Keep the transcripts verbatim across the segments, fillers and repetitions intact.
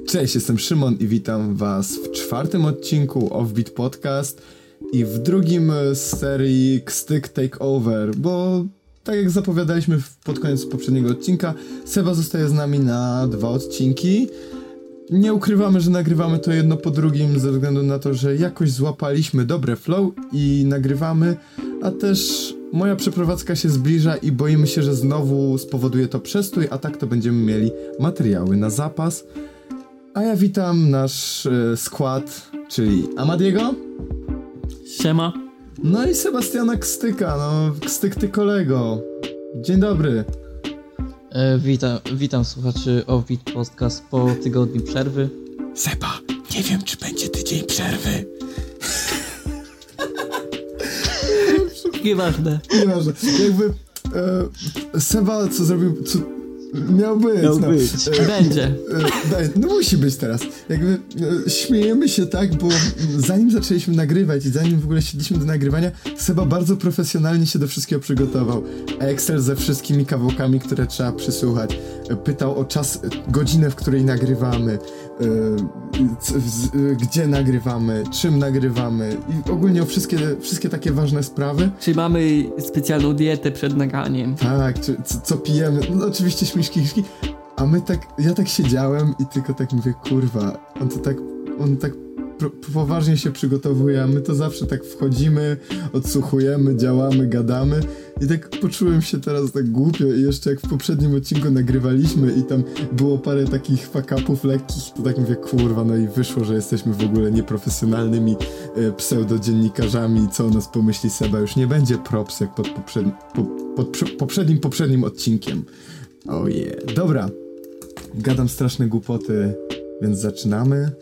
Cześć, jestem Szymon i witam was w czwartym odcinku Offbeat Podcast i w drugim z serii Kstyk Takeover, bo tak jak zapowiadaliśmy pod koniec poprzedniego odcinka, Seba zostaje z nami na dwa odcinki. Nie ukrywamy, że nagrywamy to jedno po drugim ze względu na to, że jakoś złapaliśmy dobre flow i nagrywamy, a też moja przeprowadzka się zbliża i boimy się, że znowu spowoduje to przestój, a tak to będziemy mieli materiały na zapas. A ja witam nasz e, skład, czyli Amadiego. Siema. No i Sebastiana Kstyka, no Kstyk ty kolego. Dzień dobry. E, witam, witam słuchaczy Offbeat Podcast po tygodniu przerwy. Seba, nie wiem czy będzie tydzień przerwy. Nieważne. Nieważne. Jakby e, Seba co zrobił, co miał być. Miał no. być. E, Będzie. E, no musi być teraz. Jakby e, śmiejemy się tak, bo zanim zaczęliśmy nagrywać i zanim w ogóle siedliśmy do nagrywania, Seba bardzo profesjonalnie się do wszystkiego przygotował. Excel ze wszystkimi kawałkami, które trzeba przysłuchać. E, pytał o czas, godzinę, w której nagrywamy, e, c, z, e, gdzie nagrywamy, czym nagrywamy i ogólnie o wszystkie, wszystkie takie ważne sprawy. Czy mamy specjalną dietę przed nagraniem? Tak, czy, co, co pijemy. No oczywiście śmieszki, śmieszki. A my tak, ja tak siedziałem i tylko tak mówię, kurwa, on to tak, on tak pro, poważnie się przygotowuje, a my to zawsze tak wchodzimy, odsłuchujemy, działamy, gadamy i tak poczułem się teraz tak głupio i jeszcze jak w poprzednim odcinku nagrywaliśmy i tam było parę takich fuck-upów lekkich, to tak mówię, kurwa, no i wyszło, że jesteśmy w ogóle nieprofesjonalnymi e, pseudodziennikarzami, co o nas pomyśli Seba, już nie będzie props jak pod, poprzedni, po, pod przy, poprzednim, poprzednim odcinkiem. Oh yeah. Dobra, gadam straszne głupoty, więc zaczynamy.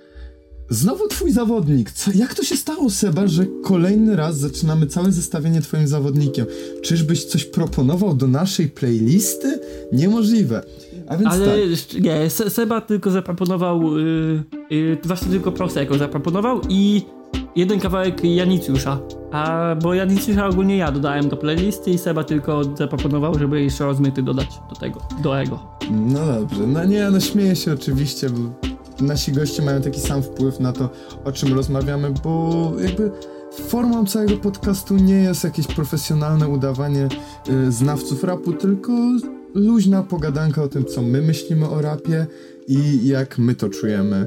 Znowu twój zawodnik. Co, jak to się stało, Seba, że kolejny raz zaczynamy całe zestawienie twoim zawodnikiem? Czyżbyś coś proponował do naszej playlisty? Niemożliwe. A więc Ale tak. nie, Se- Seba tylko zaproponował, yy, yy, właśnie tylko Prosecco zaproponował i jeden kawałek Janicjusza. A bo Janicjusza ogólnie ja dodałem do playlisty i Seba tylko zaproponował, żeby jeszcze rozmyty dodać do tego, do ego. No dobrze, no nie, no śmieję się oczywiście, bo nasi goście mają taki sam wpływ na to, o czym rozmawiamy, bo jakby formą całego podcastu nie jest jakieś profesjonalne udawanie y, znawców rapu, tylko luźna pogadanka o tym, co my myślimy o rapie i jak my to czujemy.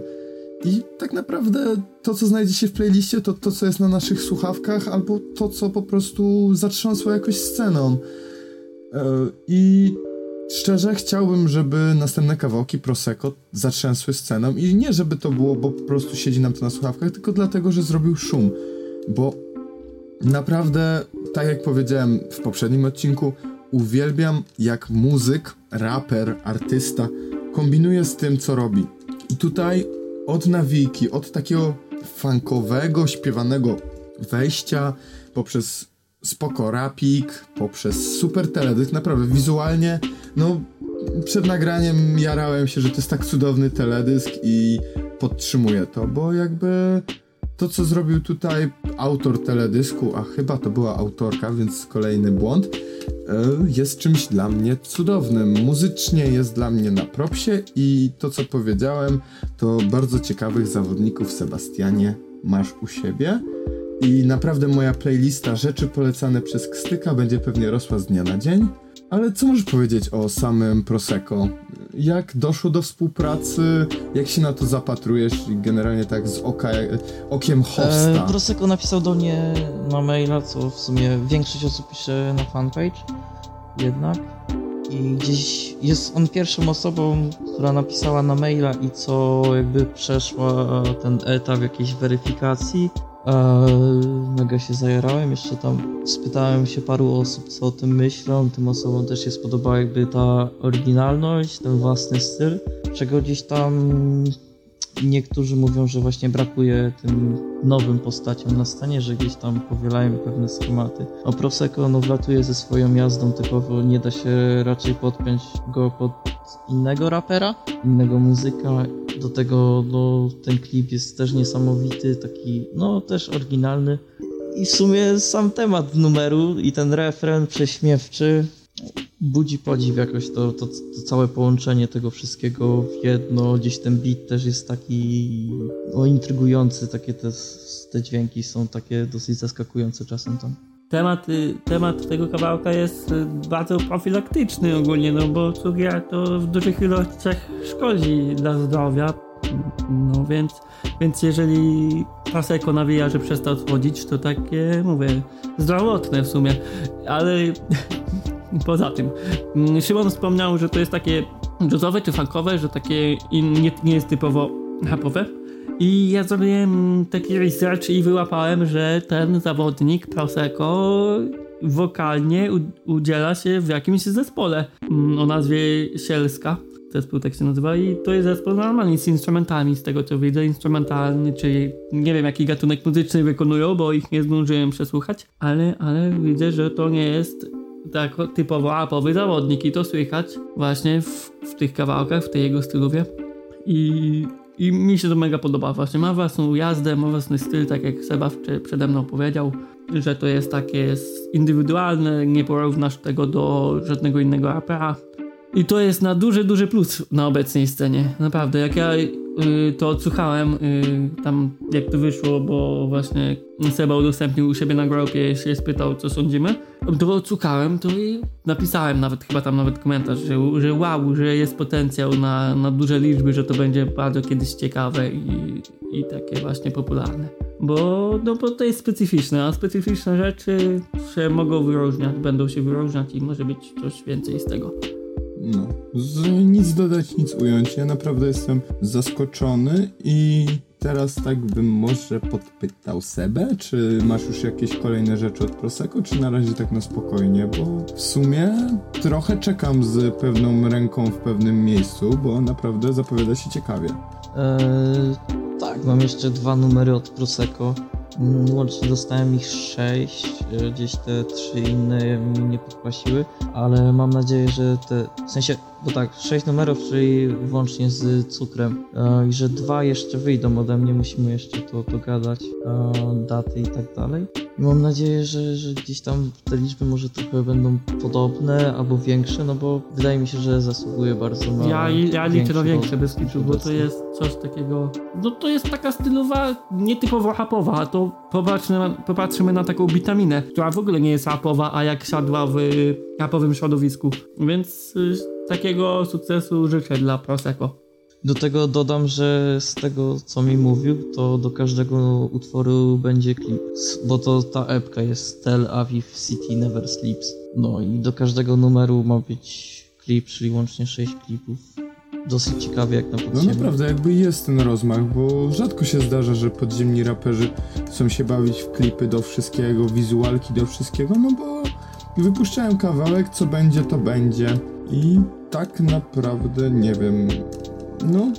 I tak naprawdę to, co znajdzie się w playliście, to to, co jest na naszych słuchawkach, albo to, co po prostu zatrząsło jakoś sceną. Yy, I szczerze chciałbym, żeby następne kawałki Prosecco zatrzęsły sceną. I nie, żeby to było, bo po prostu siedzi nam to na słuchawkach, tylko dlatego, że zrobił szum. Bo naprawdę, tak jak powiedziałem w poprzednim odcinku, uwielbiam, jak muzyk, raper, artysta kombinuje z tym, co robi. I tutaj od nawijki, od takiego funkowego, śpiewanego wejścia, poprzez spoko rapik, poprzez super teledysk, naprawdę wizualnie, no przed nagraniem jarałem się, że to jest tak cudowny teledysk i podtrzymuję to, bo jakby to, co zrobił tutaj autor teledysku, a chyba to była autorka, więc kolejny błąd, jest czymś dla mnie cudownym. Muzycznie jest dla mnie na propsie i to, co powiedziałem, to bardzo ciekawych zawodników, Sebastianie, masz u siebie. I naprawdę moja playlista rzeczy polecane przez Kstyka będzie pewnie rosła z dnia na dzień. Ale co możesz powiedzieć o samym Prosecco? Jak doszło do współpracy? Jak się na to zapatrujesz? Generalnie tak z oka, okiem hosta. E, Prosecco napisał do mnie na maila, co w sumie większość osób pisze na fanpage jednak. I gdzieś jest on pierwszą osobą, która napisała na maila i co jakby przeszła ten etap jakiejś weryfikacji. Eee, mega się zajarałem, jeszcze tam spytałem się paru osób, co o tym myślą. Tym osobom też się spodobała jakby ta oryginalność, ten własny styl, czego gdzieś tam niektórzy mówią, że właśnie brakuje tym nowym postaciom na scenie, że gdzieś tam powielają pewne schematy. A Prosecco no wlatuje ze swoją jazdą typowo, nie da się raczej podpiąć go pod innego rapera, innego muzyka. Do tego no, ten klip jest też niesamowity, taki no też oryginalny. I w sumie sam temat numeru i ten refren prześmiewczy budzi podziw jakoś to, to, to całe połączenie tego wszystkiego w jedno, gdzieś ten beat też jest taki no, intrygujący, takie te, te dźwięki są takie dosyć zaskakujące czasem tam. Temat, temat tego kawałka jest bardzo profilaktyczny ogólnie, no bo cukier to w dużych ilościach szkodzi dla zdrowia, no więc, więc jeżeli Prosecco nawija, że przestał słodzić, to takie, mówię, zdrowotne w sumie, ale poza tym, Szymon wspomniał, że to jest takie jazzowe czy funkowe, że takie nie, nie jest typowo rapowe. I ja zrobiłem taki research i wyłapałem, że ten zawodnik Prosecco wokalnie u- udziela się w jakimś zespole o nazwie Sielska. Zespół tak się nazywa i to jest zespół normalnie z instrumentami, z tego co widzę, instrumentalny, czyli nie wiem jaki gatunek muzyczny wykonują, bo ich nie zdążyłem przesłuchać, ale, ale widzę, że to nie jest tak typowo rapowy zawodnik i to słychać właśnie w, w tych kawałkach, w tej jego stylowie. I I mi się to mega podoba. Właśnie ma własną jazdę, ma własny styl, tak jak Seba przede mną powiedział, że to jest takie indywidualne, nie porównasz tego do żadnego innego rapera. I to jest na duży, duży plus na obecnej scenie. Naprawdę, jak ja y, to odsłuchałem, y, tam jak to wyszło, bo właśnie Seba udostępnił u siebie na grupie, się spytał, co sądzimy, to odsłuchałem, to i napisałem nawet, chyba tam nawet komentarz, że, że wow, że jest potencjał na, na duże liczby, że to będzie bardzo kiedyś ciekawe i, i takie właśnie popularne. Bo, no, bo to jest specyficzne, a specyficzne rzeczy się mogą wyróżniać, będą się wyróżniać i może być coś więcej z tego. No, z, nic dodać, nic ująć. Ja naprawdę jestem zaskoczony i teraz tak bym może podpytał Sebę, czy masz już jakieś kolejne rzeczy od Prosecco, czy na razie tak na spokojnie, bo w sumie trochę czekam z pewną ręką w pewnym miejscu, bo naprawdę zapowiada się ciekawie. Eee, tak, mam jeszcze dwa numery od Prosecco. Łącznie dostałem ich sześć, gdzieś te trzy inne mi nie podpłaciły, ale mam nadzieję, że te, w sensie, bo tak, sześć numerów, czyli włącznie z cukrem e, i że dwa jeszcze wyjdą ode mnie, musimy jeszcze to dogadać, e, daty i tak dalej. I mam nadzieję, że, że gdzieś tam te liczby może trochę będą podobne albo większe, no bo wydaje mi się, że zasługuje bardzo na Ja, ja liczę na większe bez kitu, bo to obecnie. jest coś takiego, no to jest taka stylowa, nietypowo rapowa, a to popatrzmy, popatrzymy na taką Bitaminę, która w ogóle nie jest rapowa, a jak siadła w rapowym środowisku, więc y, takiego sukcesu życzę dla Prosecco. Do tego dodam, że z tego co mi mówił, to do każdego utworu będzie klip, bo to ta epka jest Tel Aviv City Never Sleeps. No i do każdego numeru ma być klip, czyli łącznie sześć klipów. Dosyć ciekawie jak na No podziemie. naprawdę, jakby jest ten rozmach, bo rzadko się zdarza, że podziemni raperzy chcą się bawić w klipy do wszystkiego, wizualki do wszystkiego, no bo wypuszczają kawałek, co będzie, to będzie. I tak naprawdę, nie wiem, no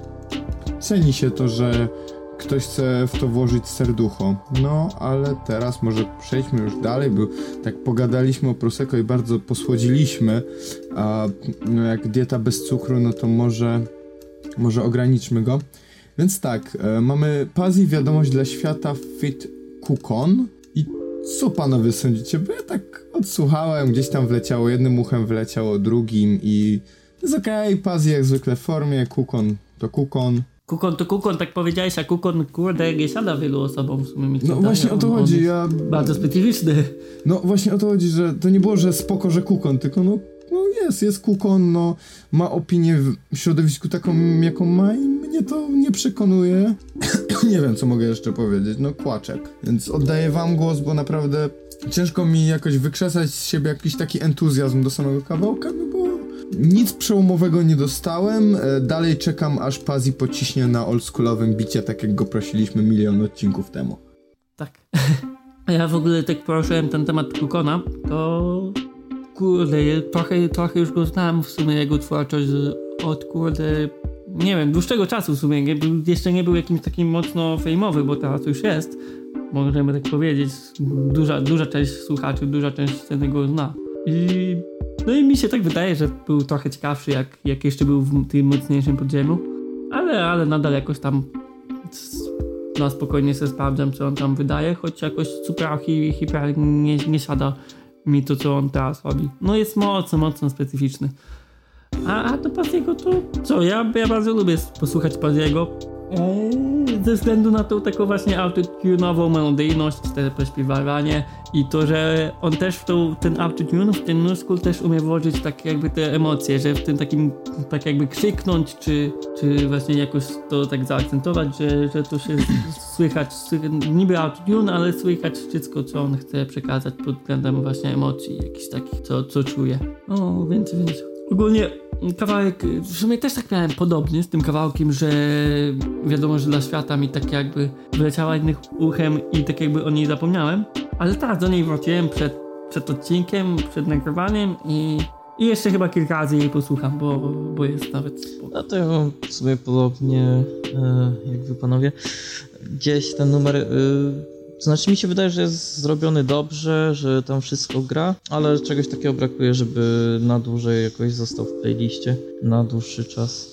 ceni się to, że ktoś chce w to włożyć serducho. No, ale teraz może przejdźmy już dalej, bo tak pogadaliśmy o Prosecco i bardzo posłodziliśmy, a no, jak dieta bez cukru, no to może, może ograniczmy go. Więc tak, e, mamy Pazzi Wiadomość dla Świata feat. Kukon. I co panowie sądzicie? Bo ja tak odsłuchałem, gdzieś tam wleciało, jednym uchem wleciało drugim i jest okej, okay, Pazzi jak zwykle w formie, Kukon to Kukon. Kukon to Kukon, tak powiedziałeś, a Kukon, kurde, nie siada wielu osobom w sumie. Mi No właśnie o to on, chodzi, on ja... Bardzo specyficzny. No właśnie o to chodzi, że to nie było, że spoko, że Kukon, tylko no, no jest, jest Kukon, no ma opinię w środowisku taką, jaką ma i mnie to nie przekonuje. Nie wiem, co mogę jeszcze powiedzieć, no kłaczek. Więc oddaję wam głos, bo naprawdę ciężko mi jakoś wykrzesać z siebie jakiś taki entuzjazm do samego kawałka, no bo nic przełomowego nie dostałem, dalej czekam aż Pazzi pociśnie na oldschoolowym bicie, tak jak go prosiliśmy milion odcinków temu. Tak. A ja w ogóle tak poruszyłem ten temat Kukona, to kurde, trochę, trochę już go znałem w sumie jego twórczość od kurde, nie wiem, dłuższego czasu w sumie, nie, jeszcze nie był jakimś takim mocno fejmowy, bo teraz już jest, możemy tak powiedzieć, duża, duża część słuchaczy, duża część sceny go zna. I no i mi się tak wydaje, że był trochę ciekawszy, jak, jak jeszcze był w tym mocniejszym podziemiu, ale, ale nadal jakoś tam na spokojnie sobie sprawdzam, co on tam wydaje, choć jakoś super hi, hiper nie, nie siada mi to, co on teraz robi. No jest mocno, mocno specyficzny. A, a to Paziego to co? Ja, ja bardzo lubię posłuchać Paziego. Eee, ze względu na tą taką właśnie autotunową melodyjność, te pośpiewanie i to, że on też w tą, ten autotune, w ten new school też umie włożyć tak jakby te emocje, że w tym takim tak jakby krzyknąć, czy, czy właśnie jakoś to tak zaakcentować, że, że to się słychać, słychać niby autotune, ale słychać wszystko, co on chce przekazać pod względem właśnie emocji, jakichś takich, co, co czuje. O, więc, więc ogólnie kawałek, w sumie też tak miałem podobnie z tym kawałkiem, że wiadomo, że dla świata mi tak jakby wyleciała innych uchem i tak jakby o niej zapomniałem, ale tak, do niej wróciłem przed, przed odcinkiem, przed nagrywaniem i, i jeszcze chyba kilka razy jej posłucham, bo, bo jest nawet spoko. No to ja mam w sumie podobnie e, jak wy panowie. Gdzieś ten numer... E, To znaczy mi się wydaje, że jest zrobiony dobrze, że tam wszystko gra, ale czegoś takiego brakuje, żeby na dłużej jakoś został w playliście, na dłuższy czas.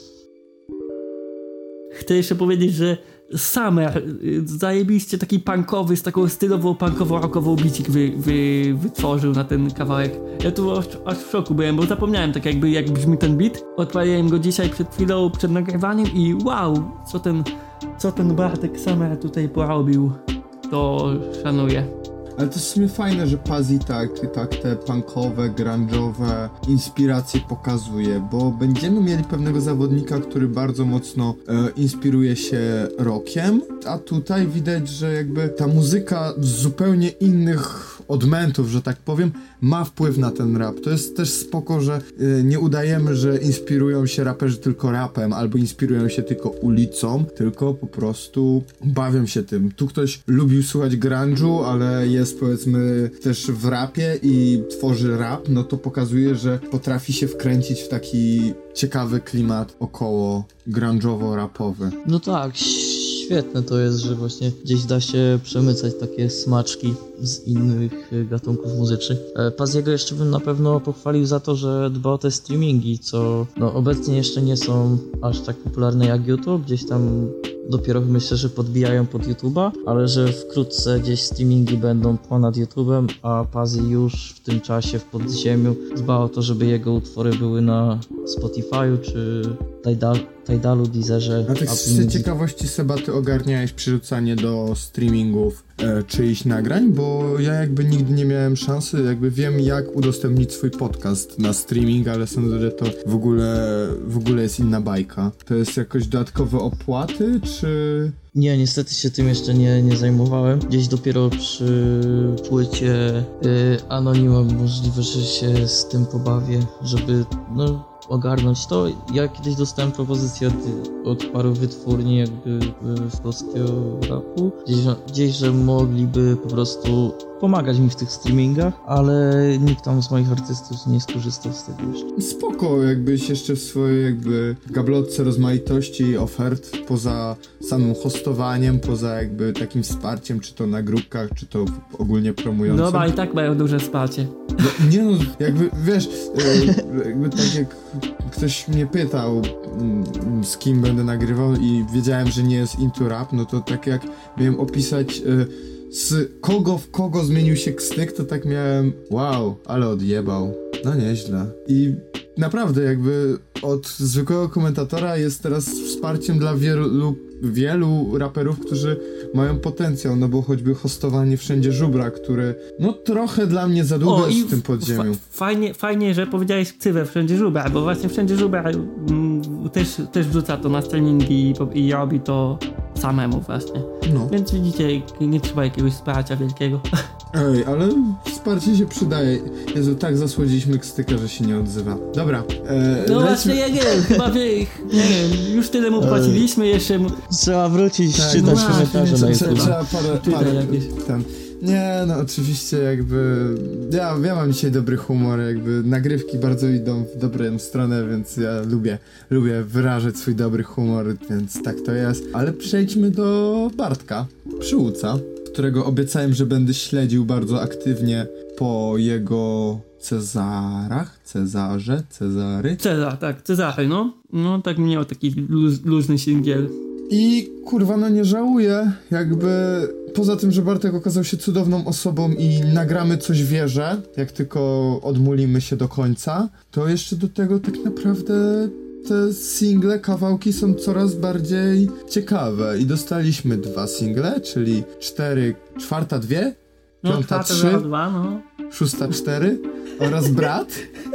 Chcę jeszcze powiedzieć, że Summer zajebiście taki punkowy, z taką stylową, punkową-rockową bicik wy, wy, wytworzył na ten kawałek. Ja tu aż, aż w szoku byłem, bo zapomniałem tak jakby jak brzmi ten beat. Odpaliłem go dzisiaj przed chwilą, przed nagrywaniem i wow, co ten, co ten Bartek Summer tutaj porobił. To szanuję. Ale to jest w sumie fajne, że Pazzi tak, tak te punkowe, grunge'owe inspiracje pokazuje, bo będziemy mieli pewnego zawodnika, który bardzo mocno e, inspiruje się rockiem, a tutaj widać, że jakby ta muzyka z zupełnie innych odmętów, że tak powiem, ma wpływ na ten rap. To jest też spoko, że y, nie udajemy, że inspirują się raperzy tylko rapem, albo inspirują się tylko ulicą, tylko po prostu bawią się tym. Tu ktoś lubił słuchać grunge'u, ale jest powiedzmy też w rapie i tworzy rap, no to pokazuje, że potrafi się wkręcić w taki ciekawy klimat około grunge'owo-rapowy. No tak, świetne to jest, że właśnie gdzieś da się przemycać takie smaczki z innych gatunków muzycznych. Paziego jeszcze bym na pewno pochwalił za to, że dba o te streamingi, co no, obecnie jeszcze nie są aż tak popularne jak YouTube, gdzieś tam dopiero myślę, że podbijają pod YouTube'a, ale że wkrótce gdzieś streamingi będą ponad YouTube'em, a Pazzi już w tym czasie w podziemiu dba o to, żeby jego utwory były na Spotify'u czy Tidal, Tidalu, Deezerze. A tak z ciekawości, Seba, ty ogarniałeś przerzucanie do streamingów e, czyichś nagrań? Bo ja jakby nigdy nie miałem szansy, jakby wiem jak udostępnić swój podcast na streaming, ale sądzę, że to w ogóle, w ogóle jest inna bajka. To jest jakoś dodatkowe opłaty, czy... Nie, niestety się tym jeszcze nie, nie zajmowałem. Gdzieś dopiero przy płycie y, Anonima możliwe, że się z tym pobawię, żeby no ogarnąć to. Ja kiedyś dostałem propozycję od, od paru wytwórni jakby z polskiego rapu, gdzieś, gdzieś, że mogliby po prostu pomagać mi w tych streamingach, ale nikt tam z moich artystów nie skorzystał z tego jeszcze. Spoko, jakbyś jeszcze w swojej jakby gablotce rozmaitości ofert, poza samym hostowaniem, poza jakby takim wsparciem, czy to na grupkach, czy to ogólnie promującym. Dobra, i tak mają duże wsparcie. No, nie no, jakby wiesz, jakby tak jak ktoś mnie pytał, z kim będę nagrywał i wiedziałem, że nie jest into rap, no to tak jak miałem opisać z kogo w kogo zmienił się Kstyk, to tak miałem wow, ale odjebał. No nieźle. I naprawdę jakby od zwykłego komentatora jest teraz wsparciem dla wielu, wielu raperów, którzy mają potencjał, no bo choćby hostowanie Wszędzie Żubra, które no trochę dla mnie za długo jest w tym podziemiu. Fa- fajnie, fajnie, że powiedziałeś ksywę Wszędzie Żubra, bo właśnie Wszędzie Żubra mm, też, też wrzuca to na streamingi i, i robi to samemu właśnie. No. Więc widzicie, nie trzeba jakiegoś wsparcia wielkiego. Ej, ale wsparcie się przydaje. Jezu, tak zasłodziliśmy Kstyka, że się nie odzywa. Dobra. E, no właśnie, ja nie wiem, chyba wie, nie wiem, już tyle mu płaciliśmy, jeszcze mu... Trzeba wrócić, tak, czytać no, komentarze na YouTube. Trzeba parę, parę tam. Nie, no oczywiście jakby... Ja, ja mam dzisiaj dobry humor, jakby nagrywki bardzo idą w dobrą stronę, więc ja lubię, lubię wyrażać swój dobry humor, więc tak to jest. Ale przejdźmy do Bartka Przyłóca, którego obiecałem, że będę śledził bardzo aktywnie po jego Cezarach, Cezarze, Cezary. Cezar, tak, Cezary, no. No tak miał taki luz, luźny singiel. I kurwa, no nie żałuję, jakby poza tym, że Bartek okazał się cudowną osobą i nagramy coś wierzę, jak tylko odmulimy się do końca, to jeszcze do tego tak naprawdę te single, kawałki są coraz bardziej ciekawe i dostaliśmy dwa single, czyli cztery, czwarta dwie, no, piąta trzy, dwa, no. szósta cztery oraz brat.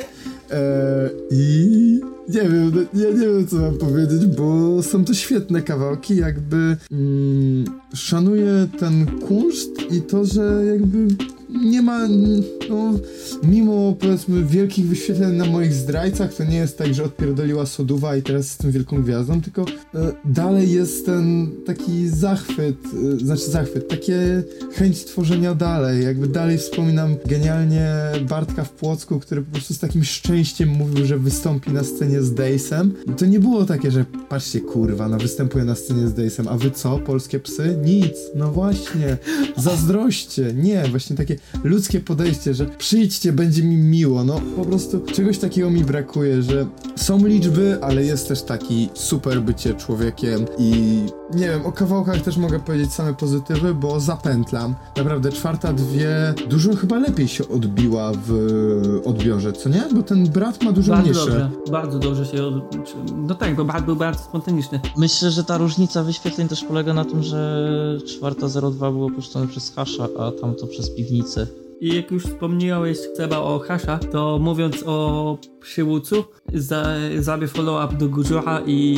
Eee, I nie wiem, ja nie wiem co mam powiedzieć, bo są to świetne kawałki, jakby mm, szanuję ten kunszt i to, że jakby nie ma, no, mimo powiedzmy wielkich wyświetleń na moich zdrajcach, to nie jest tak, że odpierdoliła Soduwa i teraz jestem wielką gwiazdą, tylko e, dalej jest ten taki zachwyt, e, znaczy zachwyt, takie chęć tworzenia dalej, jakby dalej wspominam genialnie Bartka w Płocku, który po prostu z takim szczęściem mówił, że wystąpi na scenie z Daysem. To nie było takie, że patrzcie kurwa, no występuje na scenie z Daysem, a wy co, polskie psy? Nic, no właśnie, zazdroście, nie, właśnie takie ludzkie podejście, że przyjdźcie, będzie mi miło, no po prostu czegoś takiego mi brakuje, że są liczby, ale jest też taki super bycie człowiekiem i nie wiem, o kawałkach też mogę powiedzieć same pozytywy, bo zapętlam. Naprawdę czwarta dwie dużo chyba lepiej się odbiła w odbiorze, co nie? Bo ten brat ma dużo bardzo mniejsze. Dobrze, bardzo dobrze się od... No tak, bo brat był bardzo spontaniczny. Myślę, że ta różnica wyświetleń też polega na tym, że czwarta zero dwa było puszczone przez Hasha, a tamto przez Piwnicę. I jak już wspomniałeś Seba o Hasha, to mówiąc o Przyłucu, za, zrobię follow-up do Gurzucha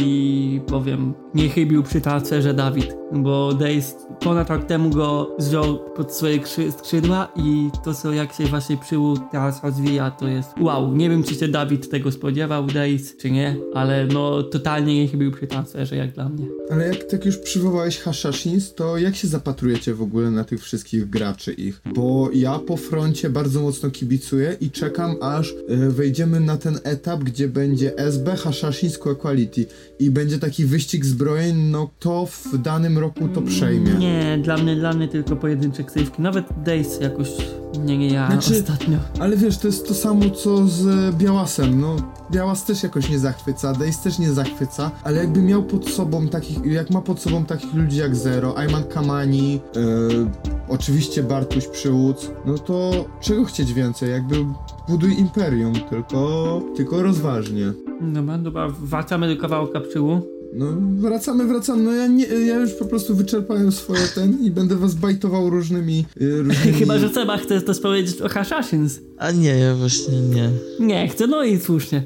i powiem, nie chybił przy tancerze Dawid, bo Days ponad rok temu go wziął pod swoje krzy- skrzydła i to, co jak się właśnie Przyłód teraz rozwija, to jest wow. Nie wiem, czy się Dawid tego spodziewał, Days, czy nie, ale no totalnie nie chybił przy tancerze, jak dla mnie. Ale jak tak już przywołałeś Hashashins, to jak się zapatrujecie w ogóle na tych wszystkich graczy ich? Bo ja po froncie bardzo mocno kibicuję i czekam, aż y, wejdziemy na ten etap, gdzie będzie S B, Hashashins, Equality i będzie taki wyścig zbrojeń, no to w danym roku to przejmie. Nie, dla mnie, dla mnie tylko pojedyncze ksywki. Nawet Days jakoś nie, nie ja Znaczy, ostatnio. Ale wiesz, to jest to samo co z Białasem, no Białas też jakoś nie zachwyca, Days też nie zachwyca, ale jakby miał pod sobą takich, jak ma pod sobą takich ludzi jak Zero, Ayman Kamani, yy, oczywiście Bartuś Przyłódz, no to czego chcieć więcej, jakby buduj imperium, tylko, tylko rozważnie. Dobra, dobra, wracamy do kawałka Przyłu. No wracamy, wracamy, no ja, nie, ja już po prostu wyczerpałem swoje ten i będę was bajtował różnymi... Yy, różnymi... Chyba, że Seba chce też powiedzieć o Hashashins. A nie, ja właśnie nie. Nie chcę, no i słusznie.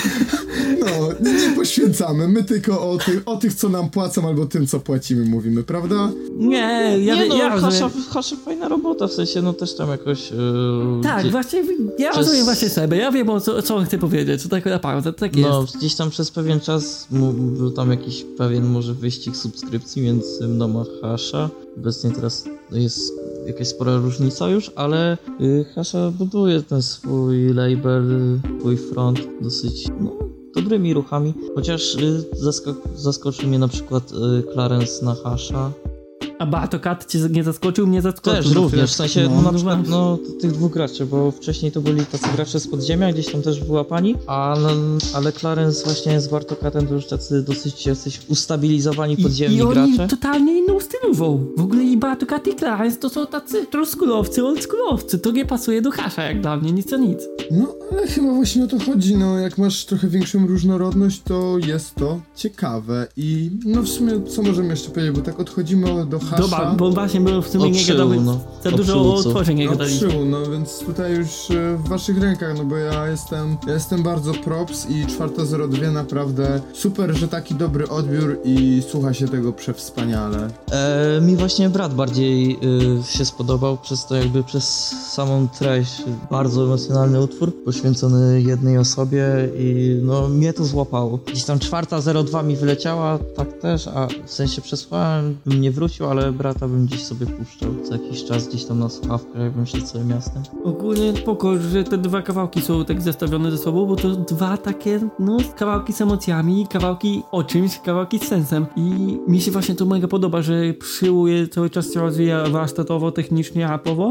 No, nie poświęcamy, my tylko o, ty, o tych, co nam płacą, albo tym, co płacimy mówimy, prawda? Nie, ja, nie no, ja Hasha, rozumiem. Hasha fajna robota, w sensie no też tam jakoś... Yy, Tak, gdzie, właśnie, ja przez- rozumiem właśnie Sebę, ja wiem o co, co on chce powiedzieć, co tak naprawdę, tak jest. No, gdzieś tam przez pewien czas mu, był tam jakiś pewien może wyścig subskrypcji między mną a Hasha. Obecnie teraz jest jakaś spora różnica już, ale y, Hasha buduje ten swój label, swój front dosyć, no, dobrymi ruchami. Chociaż y, zaskok- zaskoczył mnie na przykład y, Clarence na Hasha. A Bartokat cię nie zaskoczył? Mnie zaskoczył. Też również, w sensie no, no, na no przykład właśnie. no, t- tych dwóch graczy, bo wcześniej to byli tacy gracze z podziemia, gdzieś tam też była pani, ale, ale Clarence właśnie z Bartokatem to już tacy dosyć jacyś ustabilizowani podziemni I, i gracze. oni totalnie inną stylową. W ogóle i Bartokat i Clarence to są tacy troszkulowcy, oldschoolowcy. To nie pasuje do Hasha jak dla mnie, nic o nic. No, ale chyba właśnie o to chodzi, no, jak masz trochę większą różnorodność, to jest to ciekawe i no w sumie, co możemy jeszcze powiedzieć, bo tak odchodzimy do Hasha. Dobra, bo właśnie było w sumie O nie Przyłu, gadamy, no. za O dużo o Przyłu, co? utworze nie No, gadaliśmy. Przyłu, no więc tutaj już e, w waszych rękach, no bo ja jestem, ja jestem bardzo props i czwarta zero dwa naprawdę super, że taki dobry odbiór i słucha się tego przewspaniale. E, mi właśnie brat bardziej y, się spodobał przez to jakby przez samą treść. Bardzo emocjonalny utwór poświęcony jednej osobie i no mnie to złapało. Gdzieś tam czwarta zero dwa mi wyleciała, tak też, a w sensie przesłałem, bym nie wrócił, ale brata bym gdzieś sobie puszczał co jakiś czas gdzieś tam na słuchawkach, jakbym szedł całym miastem. Ogólnie spoko, że te dwa kawałki są tak zestawione ze sobą, bo to dwa takie, no, kawałki z emocjami, kawałki o czymś, kawałki z sensem. I mi się właśnie to mega podoba, że Przyłuje cały czas się rozwija warsztatowo, technicznie, rapowo i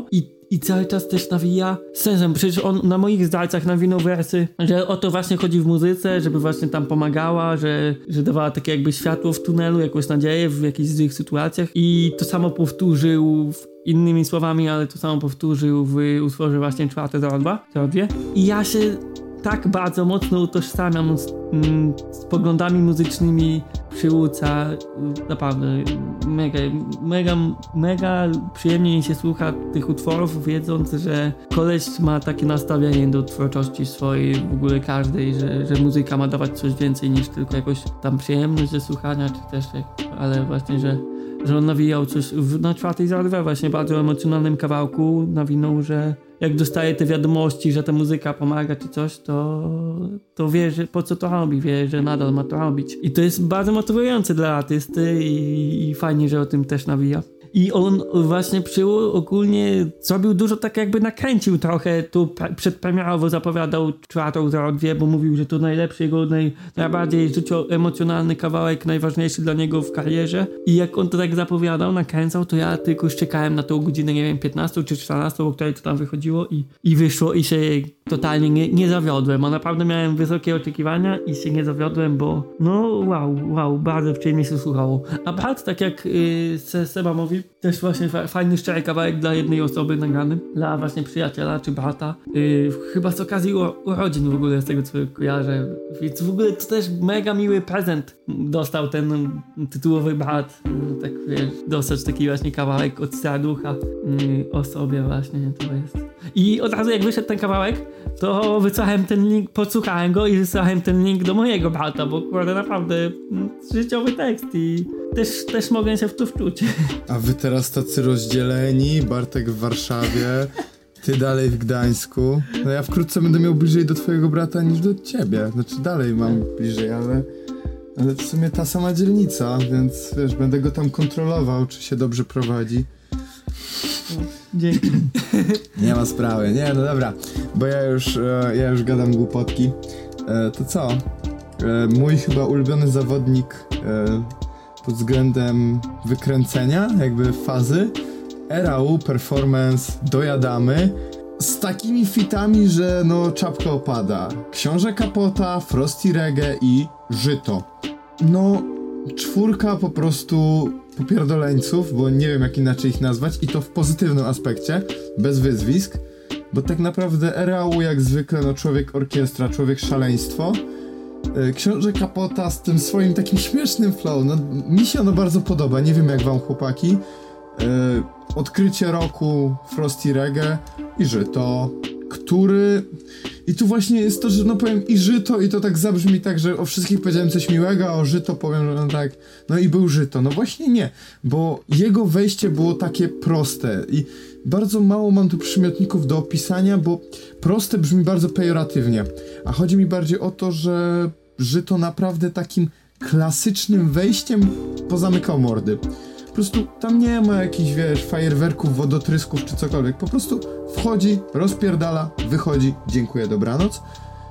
i cały czas też nawija sensem. Przecież on na moich zdalcach nawinął wersy, że o to właśnie chodzi w muzyce, żeby właśnie tam pomagała, że, że dawała takie jakby światło w tunelu, jakąś nadzieję w jakichś złych sytuacjach i to samo powtórzył w innymi słowami, ale to samo powtórzył w utworze właśnie czwarte zero dwa, zero dwa i ja się tak bardzo mocno utożsamiam z, mm, z poglądami muzycznymi Przyłóca. Naprawdę mega, mega, mega przyjemnie mi się słucha tych utworów, wiedząc, że koleś ma takie nastawienie do twórczości swojej, w ogóle każdej, że, że muzyka ma dawać coś więcej niż tylko jakąś tam przyjemność ze słuchania, czy też, ale właśnie, że że on nawijał coś w, na czwartej zero dwa właśnie bardzo emocjonalnym kawałku, nawinął, że jak dostaje te wiadomości, że ta muzyka pomaga czy coś, to, to wie, że po co to robi, wie, że nadal ma to robić. I to jest bardzo motywujące dla artysty i, i fajnie, że o tym też nawija. I on właśnie Przyłół ogólnie zrobił dużo, tak jakby nakręcił trochę, tu pre- przedpremierowo zapowiadał czwartą zero dwa, bo mówił, że to najlepszy jego, naj, najbardziej życioemocjonalny kawałek, najważniejszy dla niego w karierze. I jak on to tak zapowiadał, nakręcał, to ja tylko już czekałem na tą godzinę, nie wiem, piętnastą czy czternastą, o której to tam wychodziło i, i wyszło i się totalnie nie, nie zawiodłem, a naprawdę miałem wysokie oczekiwania i się nie zawiodłem, bo no wow, wow, bardzo przyjemnie się słuchało. A Bart, tak jak yy, Seba mówi, też właśnie fajny, szczery kawałek dla jednej osoby nagrany, dla właśnie przyjaciela czy brata. Yy, chyba z okazji urodzin w ogóle, z tego co kojarzę. Więc w ogóle to też mega miły prezent dostał ten tytułowy brat. Yy, tak wiesz, dostać taki właśnie kawałek od serducha yy, osobie właśnie, to jest. I od razu jak wyszedł ten kawałek, to wysłałem ten link, podsłuchałem go i wysłałem ten link do mojego brata, bo kurde naprawdę życiowy tekst i też, też mogę się w to wczuć. A wy teraz tacy rozdzieleni, Bartek w Warszawie, ty dalej w Gdańsku. No ja wkrótce będę miał bliżej do twojego brata niż do ciebie. Znaczy dalej mam bliżej, ale, ale w sumie ta sama dzielnica, więc wiesz, będę go tam kontrolował, czy się dobrze prowadzi. Dzięki. Nie ma sprawy, nie, no dobra, bo ja już, e, ja już gadam głupotki. E, to co? E, mój chyba ulubiony zawodnik e, pod względem wykręcenia, jakby fazy, R A U, performance, dojadamy, z takimi fitami, że no czapka opada. Książę Kapota, Frosty Reggae i Żyto. No, czwórka po prostu popierdoleńców, bo nie wiem jak inaczej ich nazwać, i to w pozytywnym aspekcie, bez wyzwisk, bo tak naprawdę R A U jak zwykle, no człowiek orkiestra, człowiek szaleństwo. Książę Kapota z tym swoim takim śmiesznym flow, no mi się ono bardzo podoba, nie wiem jak wam chłopaki. Odkrycie roku, Frosty Reggae i Żyto, który... I tu właśnie jest to, że no powiem i Żyto, i to tak zabrzmi tak, że o wszystkich powiedziałem coś miłego, a o Żyto powiem, że no tak, no i był Żyto. No właśnie nie, bo jego wejście było takie proste i bardzo mało mam tu przymiotników do opisania, bo proste brzmi bardzo pejoratywnie, a chodzi mi bardziej o to, że Żyto naprawdę takim klasycznym wejściem pozamykał mordy. Po prostu tam nie ma jakichś, wiesz, fajerwerków, wodotrysków czy cokolwiek. Po prostu wchodzi, rozpierdala, wychodzi, dziękuję, dobranoc.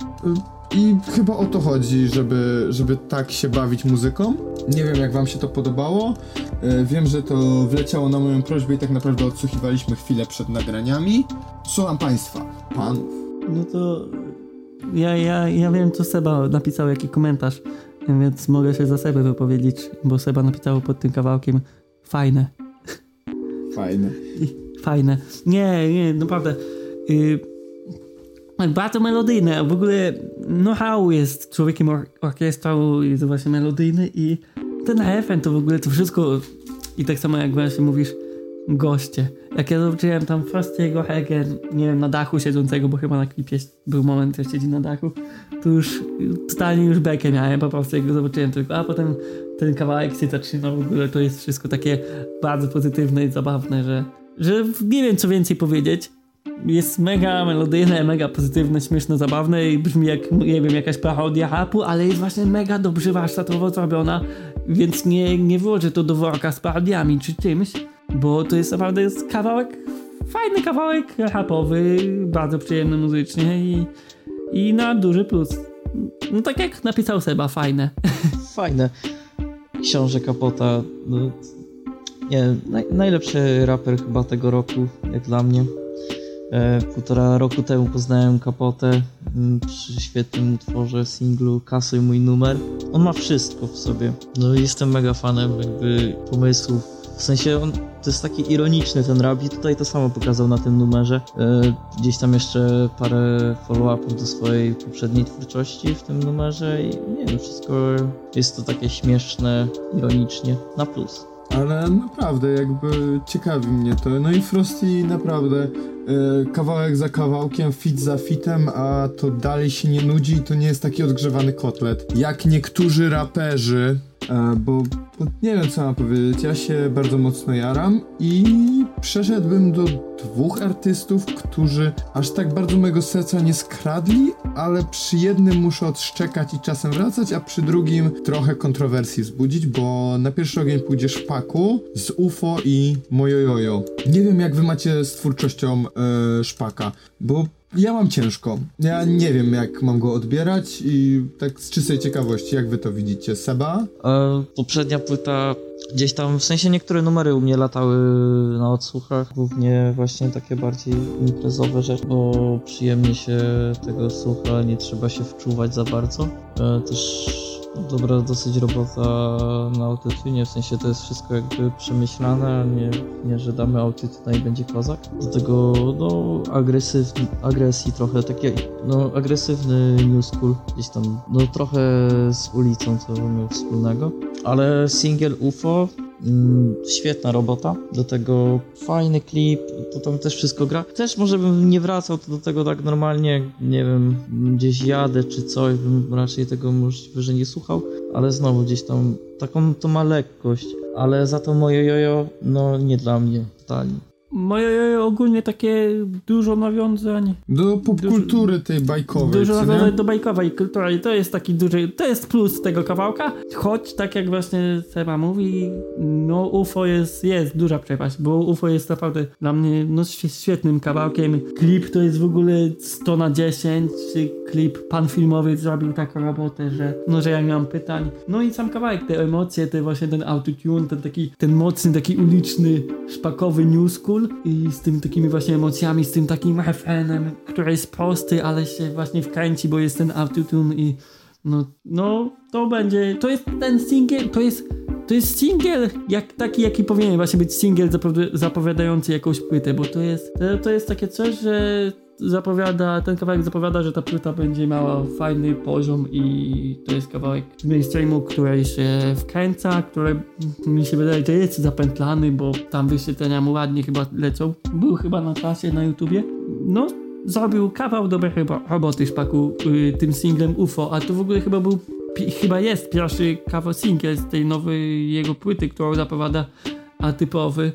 I chyba o to chodzi, żeby, żeby tak się bawić muzyką. Nie wiem, jak wam się to podobało. Wiem, że to wleciało na moją prośbę i tak naprawdę odsłuchiwaliśmy chwilę przed nagraniami. Słucham państwa, panów. No to ja, ja, ja wiem, co Seba napisał, jaki komentarz, więc mogę się za Sebę wypowiedzieć, bo Seba napisał pod tym kawałkiem fajne. Fajne. Fajne. Nie, nie, naprawdę. Yy, bardzo melodyjne. W ogóle know-how jest człowiekiem or- orkiestrą, jest właśnie melodyjny i ten refren to w ogóle to wszystko i tak samo jak właśnie mówisz, goście. Jak ja zobaczyłem tam Frostiego Reggae, nie wiem, na dachu siedzącego, bo chyba na klipie był moment, jak siedzi na dachu, to już totalnie już bekę miałem po prostu, jak go zobaczyłem tylko, a potem ten kawałek się zaczyna, w ogóle to jest wszystko takie bardzo pozytywne i zabawne, że, że nie wiem co więcej powiedzieć. Jest mega melodyjne, mega pozytywne, śmieszne, zabawne i brzmi jak, nie wiem, jakaś parodia rapu, ale jest właśnie mega dobrze warsztatowo zrobiona, więc nie, nie włożę to do worka z parodiami czy czymś, bo to jest naprawdę jest kawałek, fajny kawałek rapowy, bardzo przyjemny muzycznie i, i na duży plus. No tak jak napisał Seba, fajne. Fajne. Książę Kapota, no, nie, naj, najlepszy raper chyba tego roku, jak dla mnie. E, półtora roku temu poznałem Kapotę m, przy świetnym utworze, singlu Kasuj mój numer. On ma wszystko w sobie. No jestem mega fanem jakby pomysłów. W sensie on to jest taki ironiczny ten rap i tutaj to samo pokazał na tym numerze. E, gdzieś tam jeszcze parę follow-upów do swojej poprzedniej twórczości w tym numerze i nie wiem, wszystko jest to takie śmieszne, ironicznie, na plus. Ale naprawdę, jakby ciekawi mnie to. No i Frosty naprawdę yy, kawałek za kawałkiem, fit za fitem, a to dalej się nie nudzi i to nie jest taki odgrzewany kotlet. Jak niektórzy raperzy, yy, bo, bo nie wiem co mam powiedzieć, ja się bardzo mocno jaram i przeszedłbym do dwóch artystów, którzy aż tak bardzo mojego serca nie skradli, ale przy jednym muszę odszczekać i czasem wracać, a przy drugim trochę kontrowersji wzbudzić, bo na pierwszy ogień pójdzie Szpaku z U F O i Mojojojo. Nie wiem jak wy macie z twórczością yy, Szpaka, bo ja mam ciężko. Ja nie wiem jak mam go odbierać i tak z czystej ciekawości, jak wy to widzicie? Seba? E, poprzednia płyta gdzieś tam, w sensie niektóre numery u mnie latały na odsłuchach, głównie właśnie takie bardziej imprezowe rzeczy, bo przyjemnie się tego słucha, nie trzeba się wczuwać za bardzo. E, też dobra dosyć robota na autotune, w sensie to jest wszystko jakby przemyślane, a nie, nie że damy autotune i będzie kozak. Do tego no agresywny, agresji trochę, takie no agresywny new school, gdzieś tam no trochę z ulicą co miał wspólnego, ale single U F O Mm, świetna robota, do tego fajny klip, to tam też wszystko gra. Też może bym nie wracał do tego tak normalnie, nie wiem, gdzieś jadę czy coś, bym raczej tego możliwe, że nie słuchał, ale znowu gdzieś tam taką to ma lekkość, ale za to moje jojo, no nie dla mnie totalnie. Moje ogólnie takie dużo nawiązań. Do popkultury tej bajkowej, Dużo co nawiązań nie? do bajkowej kultury i to jest taki duży, to jest plus tego kawałka, choć tak jak właśnie Seba mówi, no U F O jest, jest duża przepaść, bo U F O jest naprawdę dla mnie no świetnym kawałkiem. Klip to jest w ogóle sto na dziesięć, klip pan filmowy zrobił taką robotę, że no, że ja nie mam pytań. No i sam kawałek, te emocje, te właśnie ten autotune, ten taki, ten mocny, taki uliczny, szpakowy new school i z tymi takimi właśnie emocjami, z tym takim refrenem, który jest prosty, ale się właśnie wkręci, bo jest ten autotune i no, no to będzie, to jest ten singiel, to jest to jest singiel jak, taki, jaki powinien właśnie być singiel zapowi- zapowiadający jakąś płytę, bo to jest, to, to jest takie coś, że zapowiada, ten kawałek zapowiada, że ta płyta będzie miała fajny poziom i to jest kawałek mainstreamu, który się wkręca, który mi się wydaje, że jest zapętlany, bo tam wyświetlenia mu ładnie chyba lecą. Był chyba na czasie na YouTubie. No, zrobił kawał dobrej roboty Szpaku y, tym singlem U F O, a to w ogóle chyba był, pi- chyba jest pierwszy kawał singiel z tej nowej jego płyty, którą zapowiada atypowy.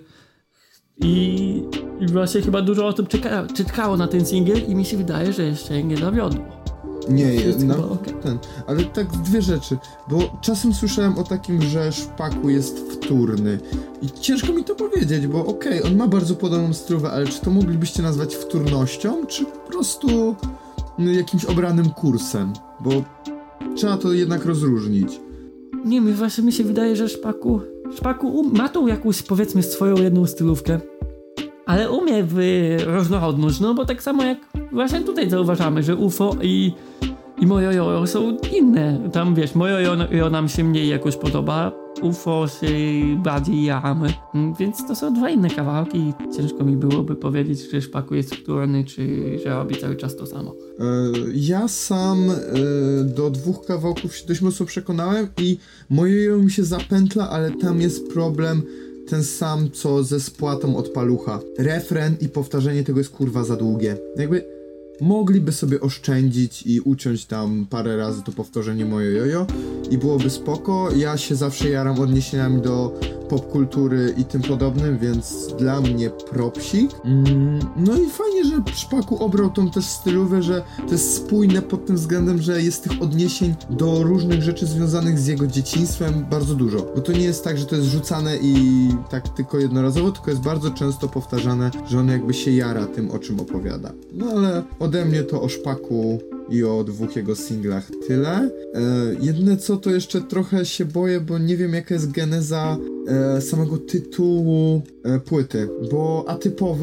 I, I właśnie chyba dużo osób czeka, czekało na ten singiel i mi się wydaje, że jeszcze nie zawiodło. Nie, jest, no, okay. ten, ale tak dwie rzeczy, bo czasem słyszałem o takim, że Szpaku jest wtórny i ciężko mi to powiedzieć, bo okej, okay, on ma bardzo podobną stylówę, ale czy to moglibyście nazwać wtórnością, czy po prostu no, jakimś obranym kursem, bo trzeba to jednak rozróżnić. Nie wiem, właśnie mi się wydaje, że Szpaku Szpaku um, ma tą jakąś, powiedzmy, swoją jedną stylówkę, ale umie w różnorodność, no bo tak samo jak właśnie tutaj zauważamy, że U F O i, i Mojojojo są inne. Tam wiesz, Mojojojo nam się mniej jakoś podoba, U F O się bardziej jaramy, więc to są dwa inne kawałki i ciężko mi byłoby powiedzieć, że Szpaku jest wtórny, czy że robi cały czas to samo. Ja sam do dwóch kawałków się dość mocno przekonałem i Mojojojo mi się zapętla, ale tam jest problem ten sam co ze spłatą od Palucha. Refren i powtarzanie tego jest kurwa za długie. Jakby mogliby sobie oszczędzić i uciąć tam parę razy to powtórzenie Mojojojo i byłoby spoko. Ja się zawsze jaram odniesieniami do popkultury i tym podobnym, więc dla mnie propsik. Mm, no i fajnie, że Szpaku obrał tą też stylówę, że to jest spójne pod tym względem, że jest tych odniesień do różnych rzeczy związanych z jego dzieciństwem bardzo dużo. Bo to nie jest tak, że to jest rzucane i tak tylko jednorazowo, tylko jest bardzo często powtarzane, że on jakby się jara tym, o czym opowiada. No ale ode mnie to o Szpaku i o dwóch jego singlach tyle. E, jedyne co, to jeszcze trochę się boję, bo nie wiem jaka jest geneza e, samego tytułu e, płyty, bo atypowy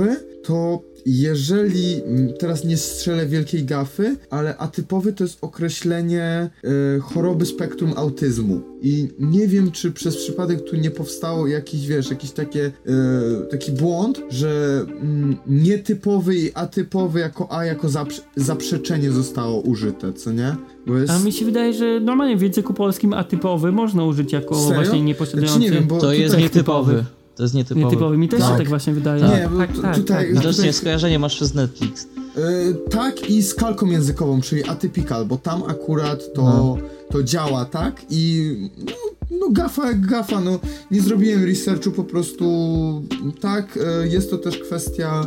to jeżeli, teraz nie strzelę wielkiej gafy, ale atypowy to jest określenie y, choroby spektrum autyzmu. I nie wiem, czy przez przypadek tu nie powstało jakiś, wiesz, jakiś takie, y, taki błąd, że y, nietypowy i atypowy jako A, jako zaprze- zaprzeczenie zostało użyte, co nie? Bo jest... A mi się wydaje, że normalnie w języku polskim atypowy można użyć jako Serio? właśnie nieposiadający. Znaczy, nie wiem, bo To tutaj... jest nietypowy. To jest nietypowy. Nietypowy. Mi też Tak. się tak właśnie wydaje. Nie, bo tak, tu- tak, tutaj- tak. Widocznie tutaj- skojarzenie masz przez Netflix. Yy, tak i z kalką językową, czyli atypical, bo tam akurat to, No. to działa, tak? I no, no gafa jak gafa, no nie zrobiłem researchu, po prostu tak, yy, jest to też kwestia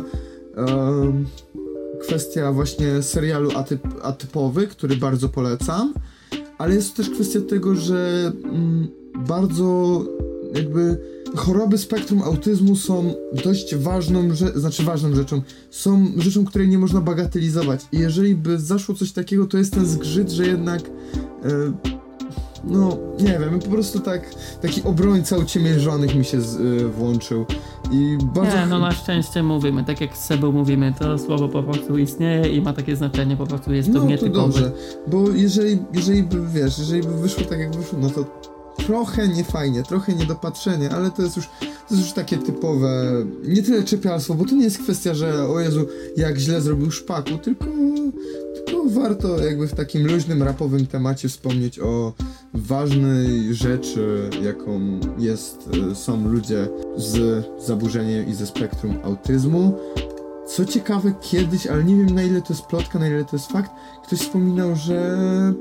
yy, kwestia właśnie serialu atyp, atypowy, który bardzo polecam, ale jest to też kwestia tego, że mm, bardzo jakby choroby spektrum autyzmu są dość ważną, rze- znaczy ważną rzeczą, są rzeczą, której nie można bagatelizować i jeżeli by zaszło coś takiego, to jest ten zgrzyt, że jednak e, no, nie wiem, po prostu tak taki obrońca uciemiężonych mi się z, e, włączył i bardzo... Nie, no na szczęście mówimy, tak jak z Sebą mówimy, to słowo po prostu istnieje i ma takie znaczenie, po prostu jest to No to nietypowe. dobrze, bo jeżeli, jeżeli by, wiesz, jeżeli by wyszło tak jak wyszło, no to trochę niefajnie, trochę niedopatrzenie, ale to jest już, to jest już takie typowe, nie tyle czepialstwo, bo to nie jest kwestia, że o Jezu, jak źle zrobił Szpaku, tylko, tylko warto jakby w takim luźnym, rapowym temacie wspomnieć o ważnej rzeczy, jaką jest, są ludzie z zaburzeniem i ze spektrum autyzmu. Co ciekawe, kiedyś, ale nie wiem na ile to jest plotka, na ile to jest fakt, ktoś wspominał, że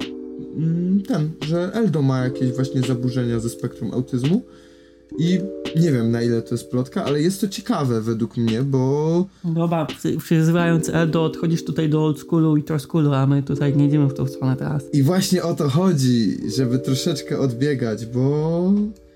ten, że Eldo ma jakieś właśnie zaburzenia ze spektrum autyzmu i nie wiem na ile to jest plotka, ale jest to ciekawe według mnie, bo... Dobra, przyzywając Eldo, odchodzisz tutaj do old schoolu i to schoolu, a my tutaj nie idziemy w tą stronę teraz. I właśnie o to chodzi, żeby troszeczkę odbiegać, bo...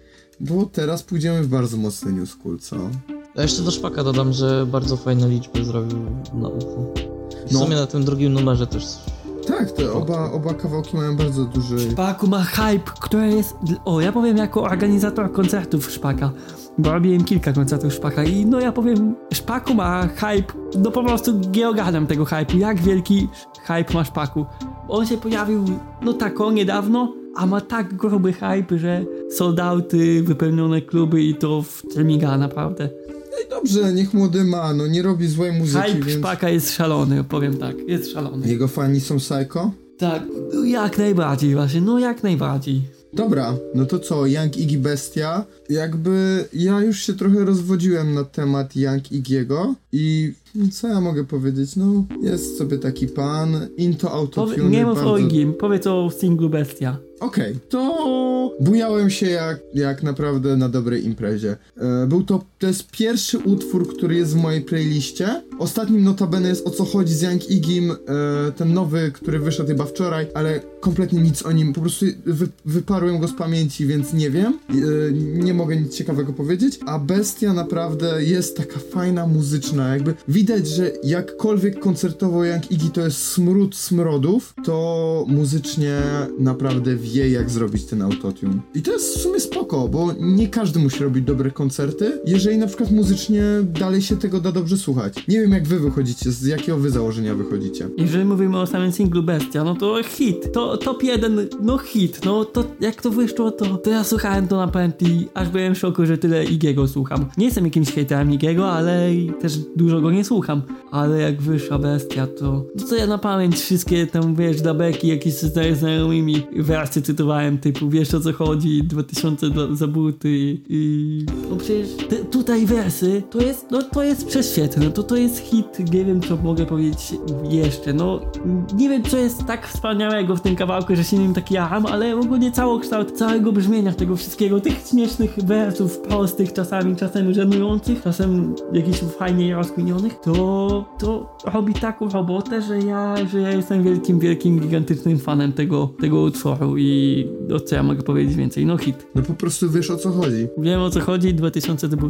bo teraz pójdziemy w bardzo mocny new school, co? A jeszcze do Szpaka dodam, że bardzo fajne liczby zrobił na uchu. W No. sumie na tym drugim numerze też. Tak, te oba, oba kawałki mają bardzo duży... Szpaku ma hype, który jest... O, ja powiem jako organizator koncertów Szpaka, bo robiłem kilka koncertów Szpaka i no ja powiem, Szpaku ma hype, no po prostu nie ogarniam tego hype'u, jak wielki hype ma Szpaku. On się pojawił, no tak o niedawno, a ma tak gruby hype, że sold outy, wypełnione kluby i to w termiga naprawdę. No i dobrze, niech młody ma, no nie robi złej muzyki, Hype więc... Szpaka jest szalony, powiem tak, jest szalony. Jego fani są psycho? Tak, no jak najbardziej właśnie, no jak najbardziej. Dobra, no to co, Young Iggy Bestia? Jakby ja już się trochę rozwodziłem na temat Young Iggy'ego i co ja mogę powiedzieć, no jest sobie taki pan, into autotune. Powie, nie mów bardzo... o Igim, powiedz o singlu Bestia. Okej, okay, to bujałem się jak, jak naprawdę na dobrej imprezie. E, był to, to jest pierwszy utwór, który jest w mojej playliście. Ostatnim notabene jest O co chodzi z Young Iggym, e, ten nowy, który wyszedł chyba wczoraj, ale kompletnie nic o nim, po prostu wy, wyparłem go z pamięci, więc nie wiem. E, nie mogę nic ciekawego powiedzieć, a Bestia naprawdę jest taka fajna, muzyczna, jakby widać, że jakkolwiek koncertowo Young Iggy to jest smród smrodów, to muzycznie naprawdę wie, jak zrobić ten autotune. I to jest w sumie spoko, bo nie każdy musi robić dobre koncerty, jeżeli na przykład muzycznie dalej się tego da dobrze słuchać. Nie wiem, jak wy wychodzicie, z jakiego wy założenia wychodzicie. Jeżeli mówimy o samym singlu Bestia, no to hit, to top jeden, no hit, no to jak to wyszło, to, to ja słuchałem to na pętli, aż byłem w szoku, że tyle Iggy'ego słucham. Nie jestem jakimś hejterem Iggy'ego, ale też dużo go nie słucham. Ale jak wyszła Bestia, to no to ja na pamięć wszystkie tam, wiesz, dabeki, jakieś ze znajomymi wersy cytowałem, typu wiesz o co chodzi, dwa tysiące do, za buty i... No przecież te, tutaj wersy, to jest, no to jest prześwietne, to to jest hit, nie wiem co mogę powiedzieć jeszcze, no nie wiem co jest tak wspaniałego w tym kawałku, że się nim tak jaram, ale ogólnie całokształt całego brzmienia tego wszystkiego, tych śmiesznych wersów, prostych czasami, czasem żenujących, czasem jakichś fajnie rozkminionych, to, to robi taką robotę, że ja, że ja jestem wielkim, wielkim, gigantycznym fanem tego, tego utworu i o co ja mogę powiedzieć więcej, no hit. No po prostu wiesz, o co chodzi. Wiem o co chodzi, dwa tysiące debuty.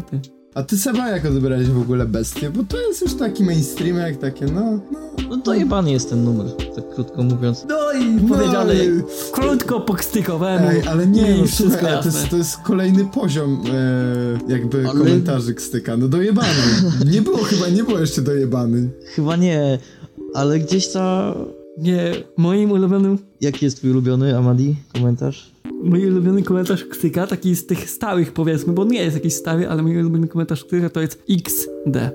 A ty, Seba, jak odebrałeś w ogóle Bestię? Bo to jest już taki mainstreamek, takie no... no. No dojebany jest ten numer, tak krótko mówiąc. No i powiedziane, no, krótko po kstykowemu. Ej, ale nie, i no wszystko słuchaj, to jest, to jest kolejny poziom e, jakby ale... komentarzy Kstyka. No dojebany. Nie było chyba, nie było jeszcze dojebany. Chyba nie, ale gdzieś ta... Nie, moim ulubionym... Jaki jest twój ulubiony, Amadi, komentarz? Mój ulubiony komentarz Kstyka, taki z tych stałych powiedzmy, bo nie jest jakiś stały, ale mój ulubiony komentarz Kstyka to jest X D.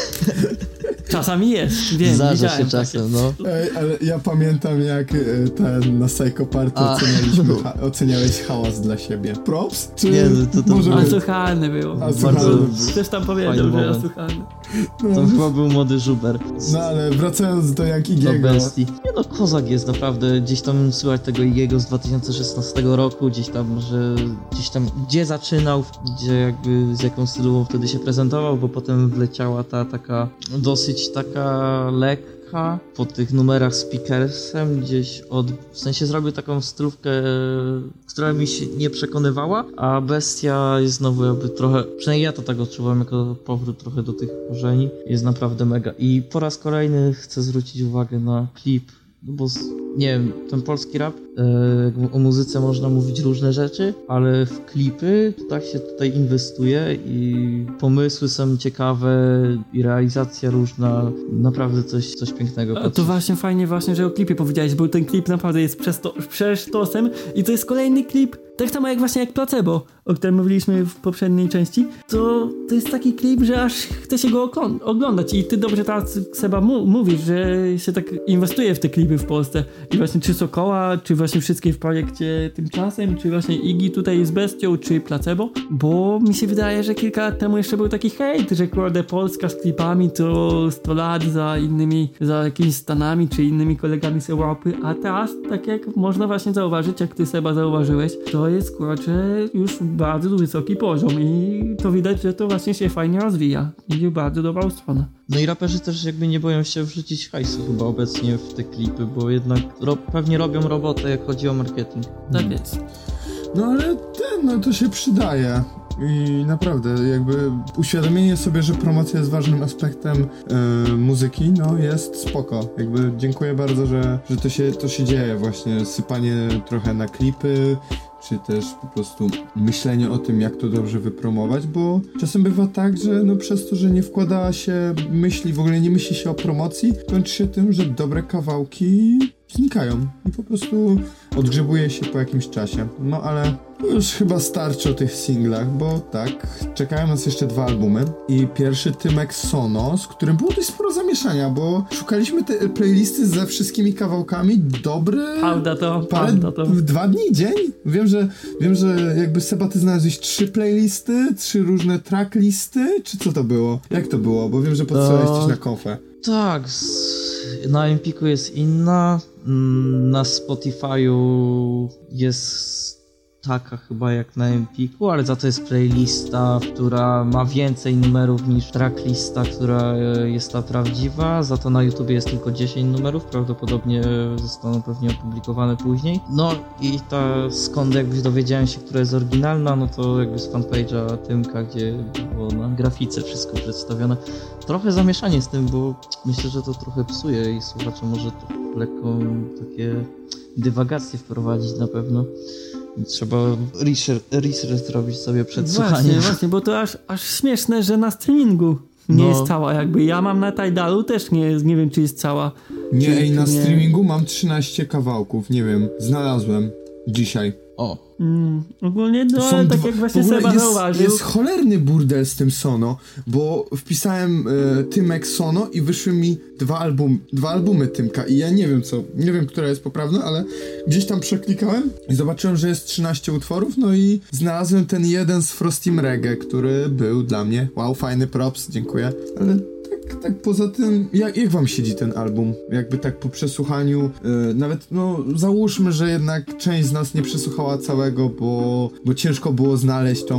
Czasami jest, wiem, Zdarza się takie. czasem, no. Ej, ale ja pamiętam jak e, ten na Psycho Party ocenialiśmy, ha, oceniałeś hałas dla siebie. Props? Czy Nie, no to- to- może A być? Asłuchalne było. Asłuchalne Bardzo- było. Ktoś tam powiedział, fajny że moment. asłuchalne. No, To chyba był młody żuber. no ale wracając do Do Yankiego. bestii. Nie no, kozak jest naprawdę, gdzieś tam słychać tego Igiego z dwa tysiące szesnastego roku, gdzieś tam, że gdzieś tam, gdzie zaczynał, gdzie jakby z jaką stylową wtedy się prezentował, bo potem wleciała ta taka, dosyć taka lekka, po tych numerach z Pickersem gdzieś od, w sensie zrobił taką stylówkę, która mi się nie przekonywała, a Bestia jest znowu jakby trochę, przynajmniej ja to tak odczuwam jako powrót trochę do tych korzeni, jest naprawdę mega. I po raz kolejny chcę zwrócić uwagę na klip, no bo z, nie wiem, ten polski rap, e, o muzyce można mówić różne rzeczy, ale w klipy to tak się tutaj inwestuje i pomysły są ciekawe i realizacja różna, naprawdę coś, coś pięknego. A to właśnie fajnie właśnie, że o klipie powiedziałeś, bo ten klip naprawdę jest przesto- przesztosem i to jest kolejny klip, tak samo jak właśnie jak Placebo, o którym mówiliśmy w poprzedniej części, to to jest taki klip, że aż chce się go okon- oglądać i ty dobrze teraz, Seba, mu- mówisz, że się tak inwestuje w te klipy w Polsce i właśnie czy Sokoła, czy właśnie wszystkie w projekcie Tymczasem, czy właśnie Iggy tutaj z Bestią, czy Placebo, bo mi się wydaje, że kilka lat temu jeszcze był taki hejt, że kurde Polska z klipami to sto lat za innymi, za jakimiś Stanami, czy innymi kolegami z Europy, a teraz, tak jak można właśnie zauważyć, jak ty, Seba, zauważyłeś, to jest kurczę już bardzo wysoki poziom i to widać, że to właśnie się fajnie rozwija. Idzie w bardzo dobrą stronę. No i raperzy też jakby nie boją się wrzucić hajsu chyba obecnie w te klipy, bo jednak ro- pewnie robią robotę, jak chodzi o marketing. Tak jest. No ale ten, no to się przydaje. I naprawdę, jakby uświadomienie sobie, że promocja jest ważnym aspektem e, muzyki, no jest spoko. Jakby dziękuję bardzo, że, że to się, to się dzieje właśnie. Sypanie trochę na klipy, czy też po prostu myślenie o tym, jak to dobrze wypromować, bo czasem bywa tak, że no przez to, że nie wkłada się myśli, w ogóle nie myśli się o promocji, kończy się tym, że dobre kawałki znikają i po prostu odgrzebuje się po jakimś czasie. No ale to już chyba starczy o tych singlach, bo tak, czekają nas jeszcze dwa albumy i pierwszy Tymek Sono, z którym było dość sporo zamieszania, bo szukaliśmy te playlisty ze wszystkimi kawałkami, dobre... Prawda to, Parę, prawda to. w dwa dni, dzień? Wiem, że wiem, że jakby Seba, ty znalazłeś trzy playlisty, trzy różne tracklisty, czy co to było? Jak to było? Bo wiem, że podsyłałeś coś na konfę. Tak, z, na Empiku jest inna, mm, na Spotify'u jest taka chyba jak na Empiku, ale za to jest playlista, która ma więcej numerów niż tracklista, która e, jest ta prawdziwa, za to na YouTubie jest tylko dziesięć numerów, prawdopodobnie zostaną pewnie opublikowane później. No i ta, skąd jakby dowiedziałem się, która jest oryginalna, no to jakby z fanpage'a Tymka, gdzie było na grafice wszystko przedstawione. Trochę zamieszanie z tym, bo myślę, że to trochę psuje i słuchacze może to lekko takie dywagacje wprowadzić na pewno. Trzeba research, research zrobić sobie przed Właśnie, słuchaniem. właśnie, bo to aż, aż śmieszne, że na streamingu nie No. jest cała jakby. Ja mam na Tidalu, też nie, nie wiem, czy jest cała. Nie, Czy- ej, na czy nie? streamingu mam trzynaście kawałków, nie wiem, znalazłem dzisiaj. O, Mm, ogólnie, no Są ale tak dwa- jak właśnie w ogóle Seba jest, zauważył. jest cholerny burdel z tym Sono, bo wpisałem e, Tymek Sono i wyszły mi dwa, album, dwa albumy Tymka i ja nie wiem co, nie wiem, która jest poprawna, ale gdzieś tam przeklikałem i zobaczyłem, że jest trzynaście utworów, no i znalazłem ten jeden z Frostym Reggae, który był dla mnie, wow, fajny props, dziękuję, ale tak, tak poza tym, jak, jak wam siedzi ten album? Jakby tak po przesłuchaniu, yy, nawet no załóżmy, że jednak część z nas nie przesłuchała całego, bo, bo ciężko było znaleźć tą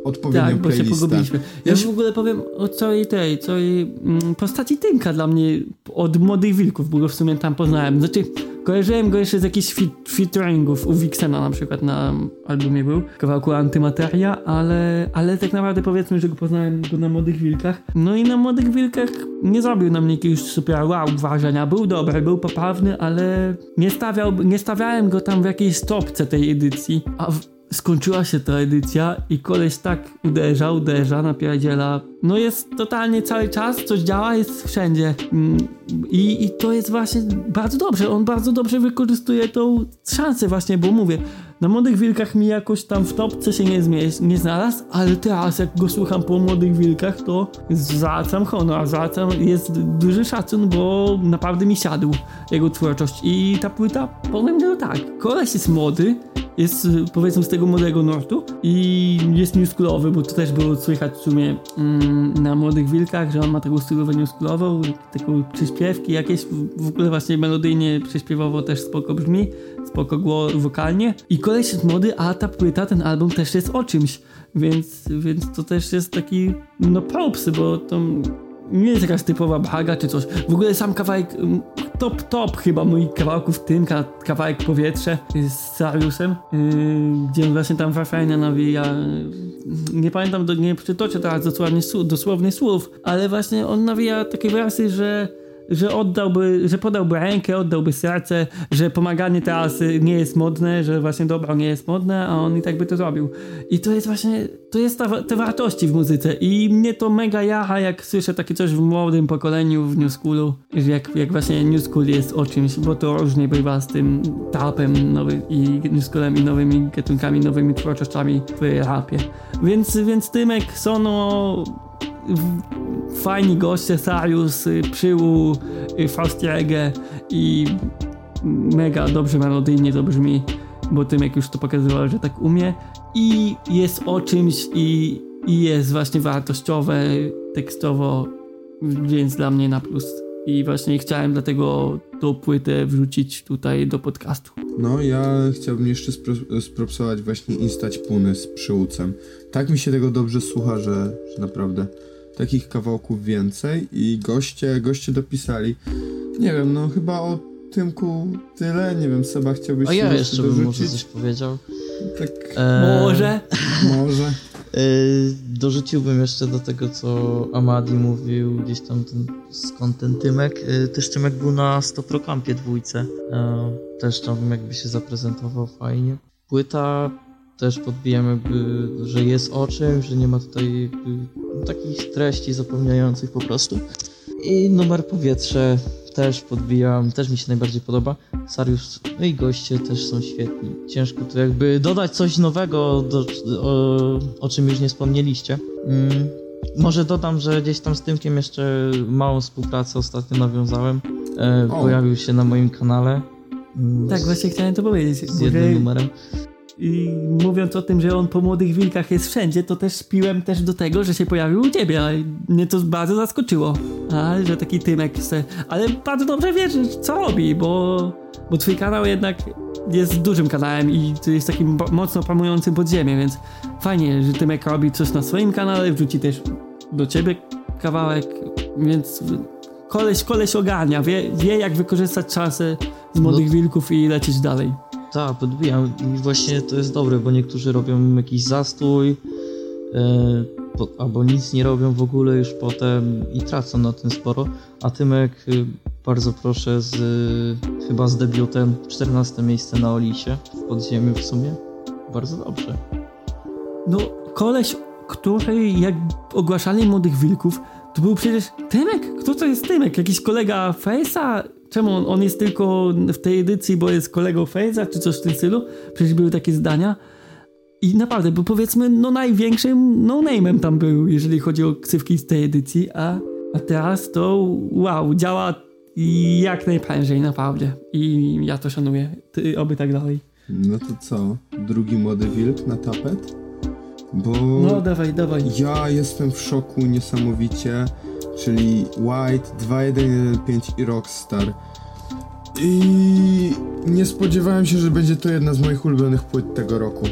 odpowiednią tak, bo się playlistę. pogubiliśmy. Ja Ja w ogóle powiem o całej tej, całej mm, postaci Tymka dla mnie od Młodych Wilków, bo go w sumie tam poznałem. Znaczy, kojarzyłem go jeszcze z jakichś fit, featuringów, u Vixena na przykład na albumie był, w kawałku Antymateria, ale, ale tak naprawdę powiedzmy, że go poznałem go na Młodych Wilkach. No i na Młodych Wilkach nie zrobił na mnie jakiegoś super wow wrażenia. Był dobry, był poprawny, ale nie, stawiał, nie stawiałem go tam w jakiejś stopce tej edycji, a w, skończyła się ta edycja i koleś tak uderza, uderza, napierdziela. No jest totalnie cały czas, coś działa, jest wszędzie. I, i to jest właśnie bardzo dobrze. On bardzo dobrze wykorzystuje tą szansę właśnie, bo mówię, na Młodych Wilkach mi jakoś tam w topce się nie, zmieś, nie znalazł, ale teraz jak go słucham po Młodych Wilkach, to zwracam honor, zwracam, jest duży szacun, bo naprawdę mi siadł jego twórczość. I ta płyta, powiem, że tak, koleś jest młody, jest powiedzmy z tego młodego nurtu i jest newschoolowy, bo to też było słychać w sumie mm, na Młodych Wilkach, że on ma taką stylowę newschoolową, taką przyśpiewki jakieś, w ogóle właśnie melodyjnie, przyśpiewowo też spoko brzmi, spoko gło- wokalnie i koleś jest młody, a ta płyta, ten album też jest o czymś, więc, więc to też jest taki no propsy, bo to nie jest jakaś typowa baga czy coś. W ogóle sam kawałek, top top chyba moich kawałków, tym ka- kawałek Powietrze z Sariusem, yy, gdzie on właśnie tam warfajna nawija. Nie pamiętam, do, nie przytoczę teraz dosłownie, dosłownych słów, ale właśnie on nawija takie wersy, że że oddałby, że podałby rękę, oddałby serce, że pomaganie teraz nie jest modne, że właśnie dobro nie jest modne, a on i tak by to zrobił. I to jest właśnie, to jest ta, te wartości w muzyce i mnie to mega jara, jak słyszę takie coś w młodym pokoleniu, w New Schoolu, jak, jak właśnie New School jest o czymś, bo to różnie bywa z tym trapem nowy, i New Schoolem i nowymi gatunkami, nowymi twórczościami w rapie. Więc, więc Tymek, Sono, fajni goście, Sarius, Przyłu, Faustiege i mega dobrze melodyjnie to brzmi, bo Tymek już to pokazywał, że tak umie i jest o czymś i, i jest właśnie wartościowe tekstowo, więc dla mnie na plus. I właśnie chciałem dlatego tą płytę wrzucić tutaj do podcastu. No, ja chciałbym jeszcze spro- spropsować właśnie Instać Puny z Przyłucem. Tak mi się tego dobrze słucha, że, że naprawdę takich kawałków więcej i goście, goście dopisali. Nie wiem, no chyba o Tymku tyle, nie wiem, Seba, chciałbyś A ja coś jeszcze dorzucić? bym może coś powiedział. Tak, Eee, Może? może. Eee, dorzuciłbym jeszcze do tego, co Amadi mówił, gdzieś tam ten, skąd ten Tymek. Eee, też Tymek był na Stop Rock'ampie dwójce. Eee, też tam jakby się zaprezentował fajnie. Płyta też podbijam jakby, że jest o czym, że nie ma tutaj jakby, no, takich treści zapełniających po prostu. I numer Powietrze też podbijam, też mi się najbardziej podoba. Sariusz, no i goście też są świetni. Ciężko tu jakby dodać coś nowego, do, o, o czym już nie wspomnieliście. Mm, może dodam, że gdzieś tam z Tymkiem jeszcze małą współpracę ostatnio nawiązałem. E, pojawił się na moim kanale. Mm, Tak, właśnie chciałem to powiedzieć. Z jednym że... numerem. I mówiąc o tym, że on po Młodych Wilkach jest wszędzie, to też piłem też do tego, że się pojawił u ciebie, ale mnie to bardzo zaskoczyło. A, że taki Tymek chce. Ale bardzo dobrze wiesz, co robi, bo, bo twój kanał jednak jest dużym kanałem i to jest takim mocno pamującym podziemie, więc fajnie, że Tymek robi coś na swoim kanale, wrzuci też do ciebie kawałek, więc koleś, koleś ogarnia, wie, wie jak wykorzystać szansę z Młodych no. Wilków i lecieć dalej. Tak, podbijam i właśnie to jest dobre, bo niektórzy robią jakiś zastój yy, po, albo nic nie robią w ogóle już potem i tracą na tym sporo, a Tymek yy, bardzo proszę z yy, chyba z debiutem czternaste miejsce na Olisie w podziemiu w sumie, bardzo dobrze. No koleś, który jak ogłaszali Młodych Wilków, to był przecież Tymek? Kto to jest Tymek? Jakiś kolega Face'a? Czemu on, on jest tylko w tej edycji, bo jest kolegą Face'a, czy coś w tym stylu? Przecież były takie zdania. I naprawdę, bo powiedzmy, no największym no-name'em tam był, jeżeli chodzi o ksywki z tej edycji, a, a teraz to wow, działa jak najprędzej, naprawdę. I ja to szanuję. Ty, oby tak dalej. No to co? Drugi Młody Wilk na tapet? Bo no dawaj, dawaj. Ja jestem w szoku niesamowicie, czyli White, dwa jeden jeden pięć i Rockstar. I nie spodziewałem się, że będzie to jedna z moich ulubionych płyt tego roku.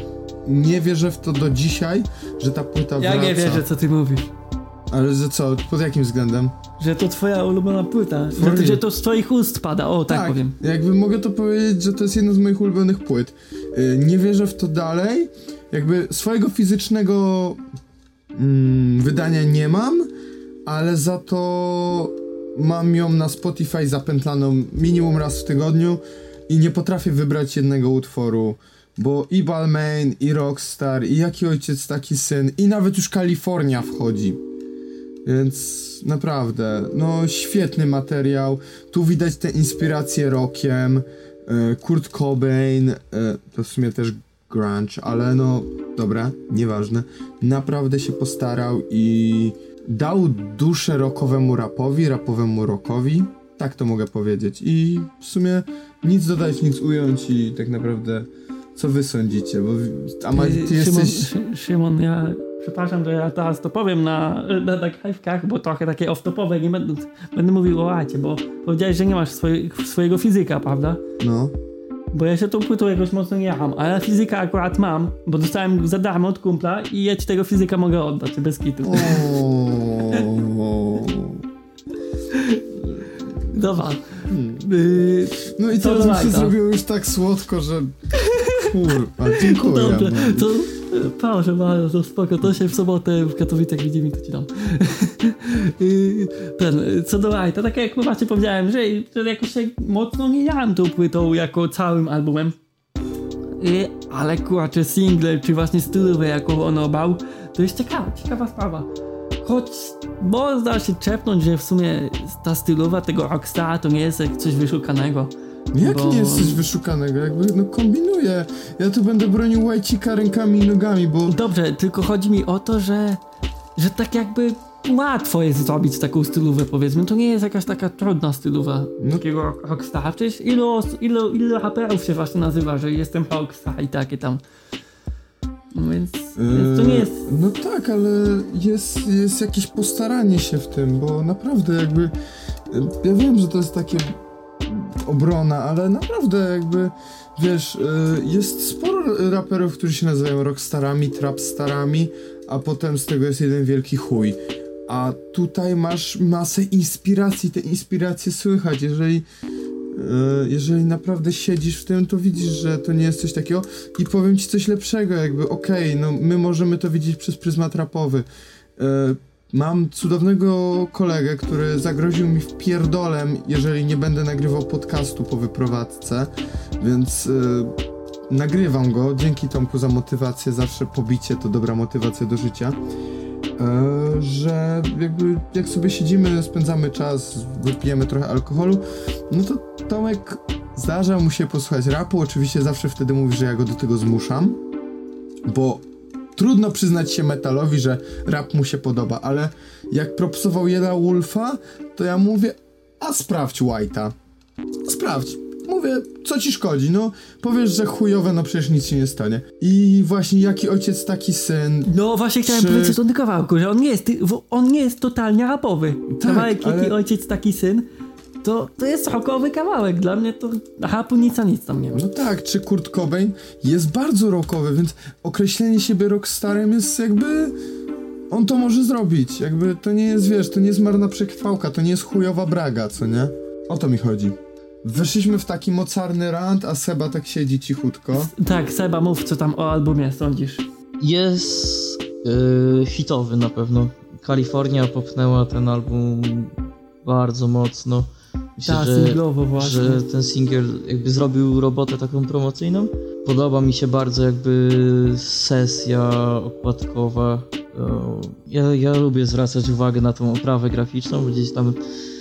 nie wierzę w to do dzisiaj, że ta płyta Ja wraca. nie wierzę, co ty mówisz. Ale że co? Pod jakim względem? Że to twoja ulubiona płyta. Że to, że to z twoich ust pada, o tak, tak powiem. Jakby mogę to powiedzieć, że to jest jedna z moich ulubionych płyt. Yy, nie wierzę w to dalej. Jakby swojego fizycznego mm, wydania nie mam, ale za to mam ją na Spotify zapętlaną minimum raz w tygodniu i nie potrafię wybrać jednego utworu, bo i Balmain, i Rockstar, i Jaki ojciec, taki syn, i nawet już Kalifornia wchodzi. Więc naprawdę, no świetny materiał. Tu widać te inspiracje rockiem, e, Kurt Cobain, e, to w sumie też grunge, ale no dobra, nieważne. Naprawdę się postarał i dał duszę rockowemu rapowi, rapowemu rockowi. Tak to mogę powiedzieć. I w sumie nic dodać, nic ująć i tak naprawdę co wy sądzicie? Bo Ama, ty Szymon, jesteś... Szymon, ja przepraszam, że ja teraz to powiem na, na nagrywkach, bo trochę takie off-topowe, nie będę, będę mówił o Acie, bo powiedziałeś, że nie masz swoj, swojego fizyka, prawda? No. Bo ja się tą płytą jakoś mocno nie jacham, a ja fizyka akurat mam, bo dostałem za darmo od kumpla i ja ci tego fizyka mogę oddać, bez kitu. Dobra. Hmm. Y, no i teraz mi się zrobiło już tak słodko, że kurwa, dziękuję. Dobrze, no. to proszę bardzo, to spoko, to się w sobotę w Katowicach widzimy, to ci dam. Ten, co do White'a, tak jak właśnie powiedziałem, że, że jakoś się mocno nie jałem tą płytą jako całym albumem. I, ale kurczę, single, czy właśnie stylowe, jaką on obał, to jest ciekawa, ciekawa sprawa. Choć można się czepnąć, że w sumie ta stylowa tego Rockstara to nie jest jak coś wyszukanego. Jak bo... nie jest coś wyszukanego? Jakby no kombinuję. Ja tu będę bronił Whitecika rękami i nogami, bo... Dobrze, tylko chodzi mi o to, że że tak jakby łatwo jest zrobić taką stylówę, powiedzmy. To nie jest jakaś taka trudna stylowa no. takiego rockstara. Przecież ilu, ilu, ilu raperów się właśnie nazywa, że jestem rockstar i takie tam. Więc, yy, więc to nie jest... No tak, ale jest, jest jakieś postaranie się w tym, bo naprawdę jakby... Ja wiem, że to jest takie obrona, ale naprawdę jakby... Wiesz, jest sporo raperów, którzy się nazywają rockstarami, trapstarami, a potem z tego jest jeden wielki chuj. A tutaj masz masę inspiracji, te inspiracje słychać. Jeżeli, jeżeli naprawdę siedzisz w tym, to widzisz, że to nie jest coś takiego. I powiem ci coś lepszego, jakby okej, okay, no my możemy to widzieć przez pryzmat rapowy. Mam cudownego kolegę, który zagroził mi wpierdolem, jeżeli nie będę nagrywał podcastu po wyprowadzce, więc yy, nagrywam go. Dzięki Tomku za motywację, zawsze pobicie to dobra motywacja do życia. Yy, że jakby jak sobie siedzimy, spędzamy czas, wypijemy trochę alkoholu, no to Tomek zdarza mu się posłuchać rapu. Oczywiście zawsze wtedy mówi, że ja go do tego zmuszam, bo trudno przyznać się metalowi, że rap mu się podoba, ale jak propsował Jeda Wolfa, to ja mówię, a sprawdź White'a. Sprawdź. Mówię, co ci szkodzi? No, powiesz, że chujowe, no przecież nic się nie stanie. I właśnie Jaki ojciec, taki syn. No właśnie chciałem czy... powiedzieć o tym kawałku, że on nie jest, on nie jest totalnie rapowy. Tak, kawałek ale... Jaki ojciec, taki syn, to, to jest rockowy kawałek. Dla mnie to rapu nic a nic tam nie ma. No tak, czy Kurt Cobain jest bardzo rockowy, więc określenie siebie rockstarem jest jakby... On to może zrobić, jakby to nie jest, wiesz, to nie jest marna przekwałka, to nie jest chujowa braga, co nie? O to mi chodzi. Weszliśmy w taki mocarny rant, a Seba tak siedzi cichutko. Tak, Seba, mów, co tam o albumie sądzisz. Jest yy, hitowy na pewno. Kalifornia popchnęła ten album bardzo mocno. Myślę, Ta, że, singlowo właśnie. że ten singiel jakby zrobił robotę taką promocyjną. Podoba mi się bardzo jakby sesja okładkowa. Ja, ja lubię zwracać uwagę na tą oprawę graficzną, bo gdzieś tam,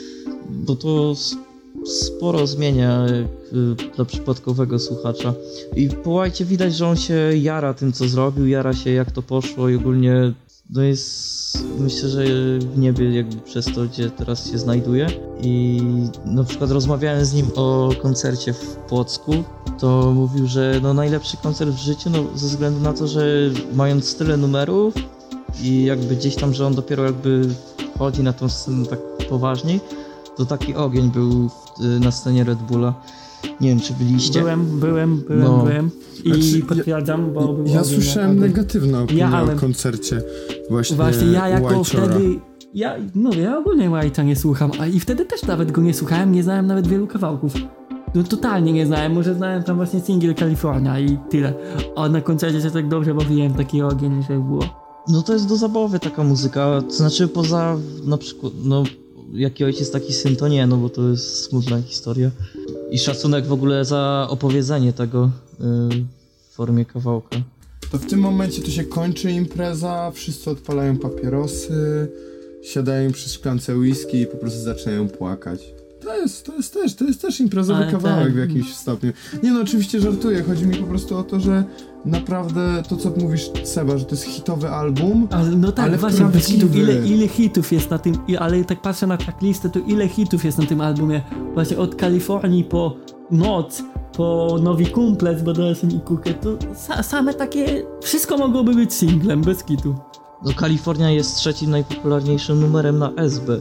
bo to sporo zmienia dla przypadkowego słuchacza. I po White'cie widać, że on się jara tym, co zrobił, jara się, jak to poszło i ogólnie no jest, myślę, że w niebie jakby przez to, gdzie teraz się znajduje. I na przykład rozmawiałem z nim o koncercie w Płocku, to mówił, że no najlepszy koncert w życiu, no ze względu na to, że mając tyle numerów i jakby gdzieś tam, że on dopiero jakby wchodzi na tą scenę tak poważniej, to taki ogień był na scenie Red Bulla. Nie wiem, czy byliście. Byłem, byłem, byłem, no. byłem. I Znaczy, potwierdzam, bo Ja, było ja słyszałem negatywne opinie Ja, ale- o koncercie właśnie Właśnie ja jako Whitechora. wtedy... Ja, no ja ogólnie White'a nie słucham, a i wtedy też nawet go nie słuchałem, nie znałem nawet wielu kawałków. No totalnie nie znałem, może znałem tam właśnie single California i tyle. A na koncercie się tak dobrze bawiłem, taki ogień, że było. No to jest do zabawy taka muzyka, to znaczy poza na przykład, no jaki ojciec taki syn to nie, no bo to jest smutna historia. I szacunek w ogóle za opowiedzenie tego yy, w formie kawałka. To w tym momencie to się kończy impreza, wszyscy odpalają papierosy, siadają przy szklance whisky i po prostu zaczynają płakać. To jest, to jest też, to jest też imprezowy Ale kawałek tak. w jakimś stopniu. Nie no, oczywiście żartuję, chodzi mi po prostu o to, że naprawdę to, co mówisz, Seba, że to jest hitowy album, Ale no tak, ale właśnie, bez hitów, prawdziwy. ile, ile hitów jest na tym, i- ale tak patrzę na tracklistę, to ile hitów jest na tym albumie. Właśnie od Kalifornii po Noc, po Nowy Kumplet z Badalsem i Cookie, to sa, same takie, wszystko mogłoby być singlem, bez hitu. No Kalifornia jest trzecim najpopularniejszym numerem na S B.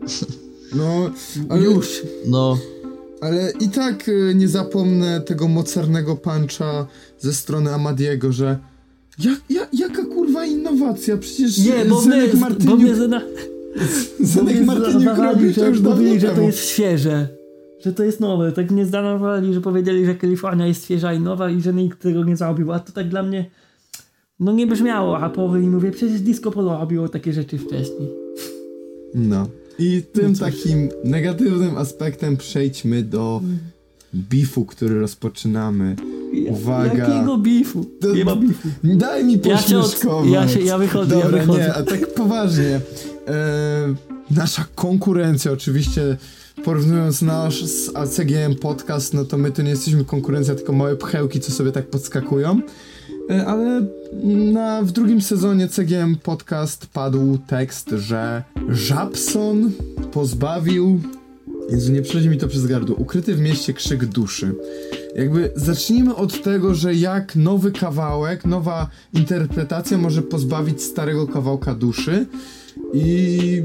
no, ale Już. No, Ale i tak y, nie zapomnę tego mocarnego puncha ze strony Amadiego, że jak, jak, jaka kurwa innowacja, przecież Nie, bo mnie, Zenek bo Martyniuk, mnie zna, Zenek Martyniuk zdawali, robił to że już dawno powiedzieli, że to temu. jest świeże. Że to jest nowe, tak mnie zdanowali, że powiedzieli, że Kalifornia jest świeża i nowa i że nikt tego nie zrobił, a to tak dla mnie no nie brzmiało rapowy i mówię, przecież Disco Polo robiło takie rzeczy wcześniej. No. I tym No cóż. takim negatywnym aspektem przejdźmy do beefu, który rozpoczynamy. Ja- Uwaga. Jakiego bifu? To- Nie ma bifu. Daj mi Ja się od- pośmieszkować. ja się- ja wychodzę, ja Dobra, wychodzę. nie, a tak poważnie. E, nasza konkurencja oczywiście, porównując nasz z A C G M Podcast, no to my to nie jesteśmy konkurencja, tylko małe pchełki, co sobie tak podskakują. E, ale na, w drugim sezonie C G M Podcast padł tekst, że Żabson pozbawił... Jezu, nie przechodzi mi to przez gardło. Ukryty w mieście krzyk duszy. Jakby zacznijmy od tego, że jak nowy kawałek, nowa interpretacja może pozbawić starego kawałka duszy i...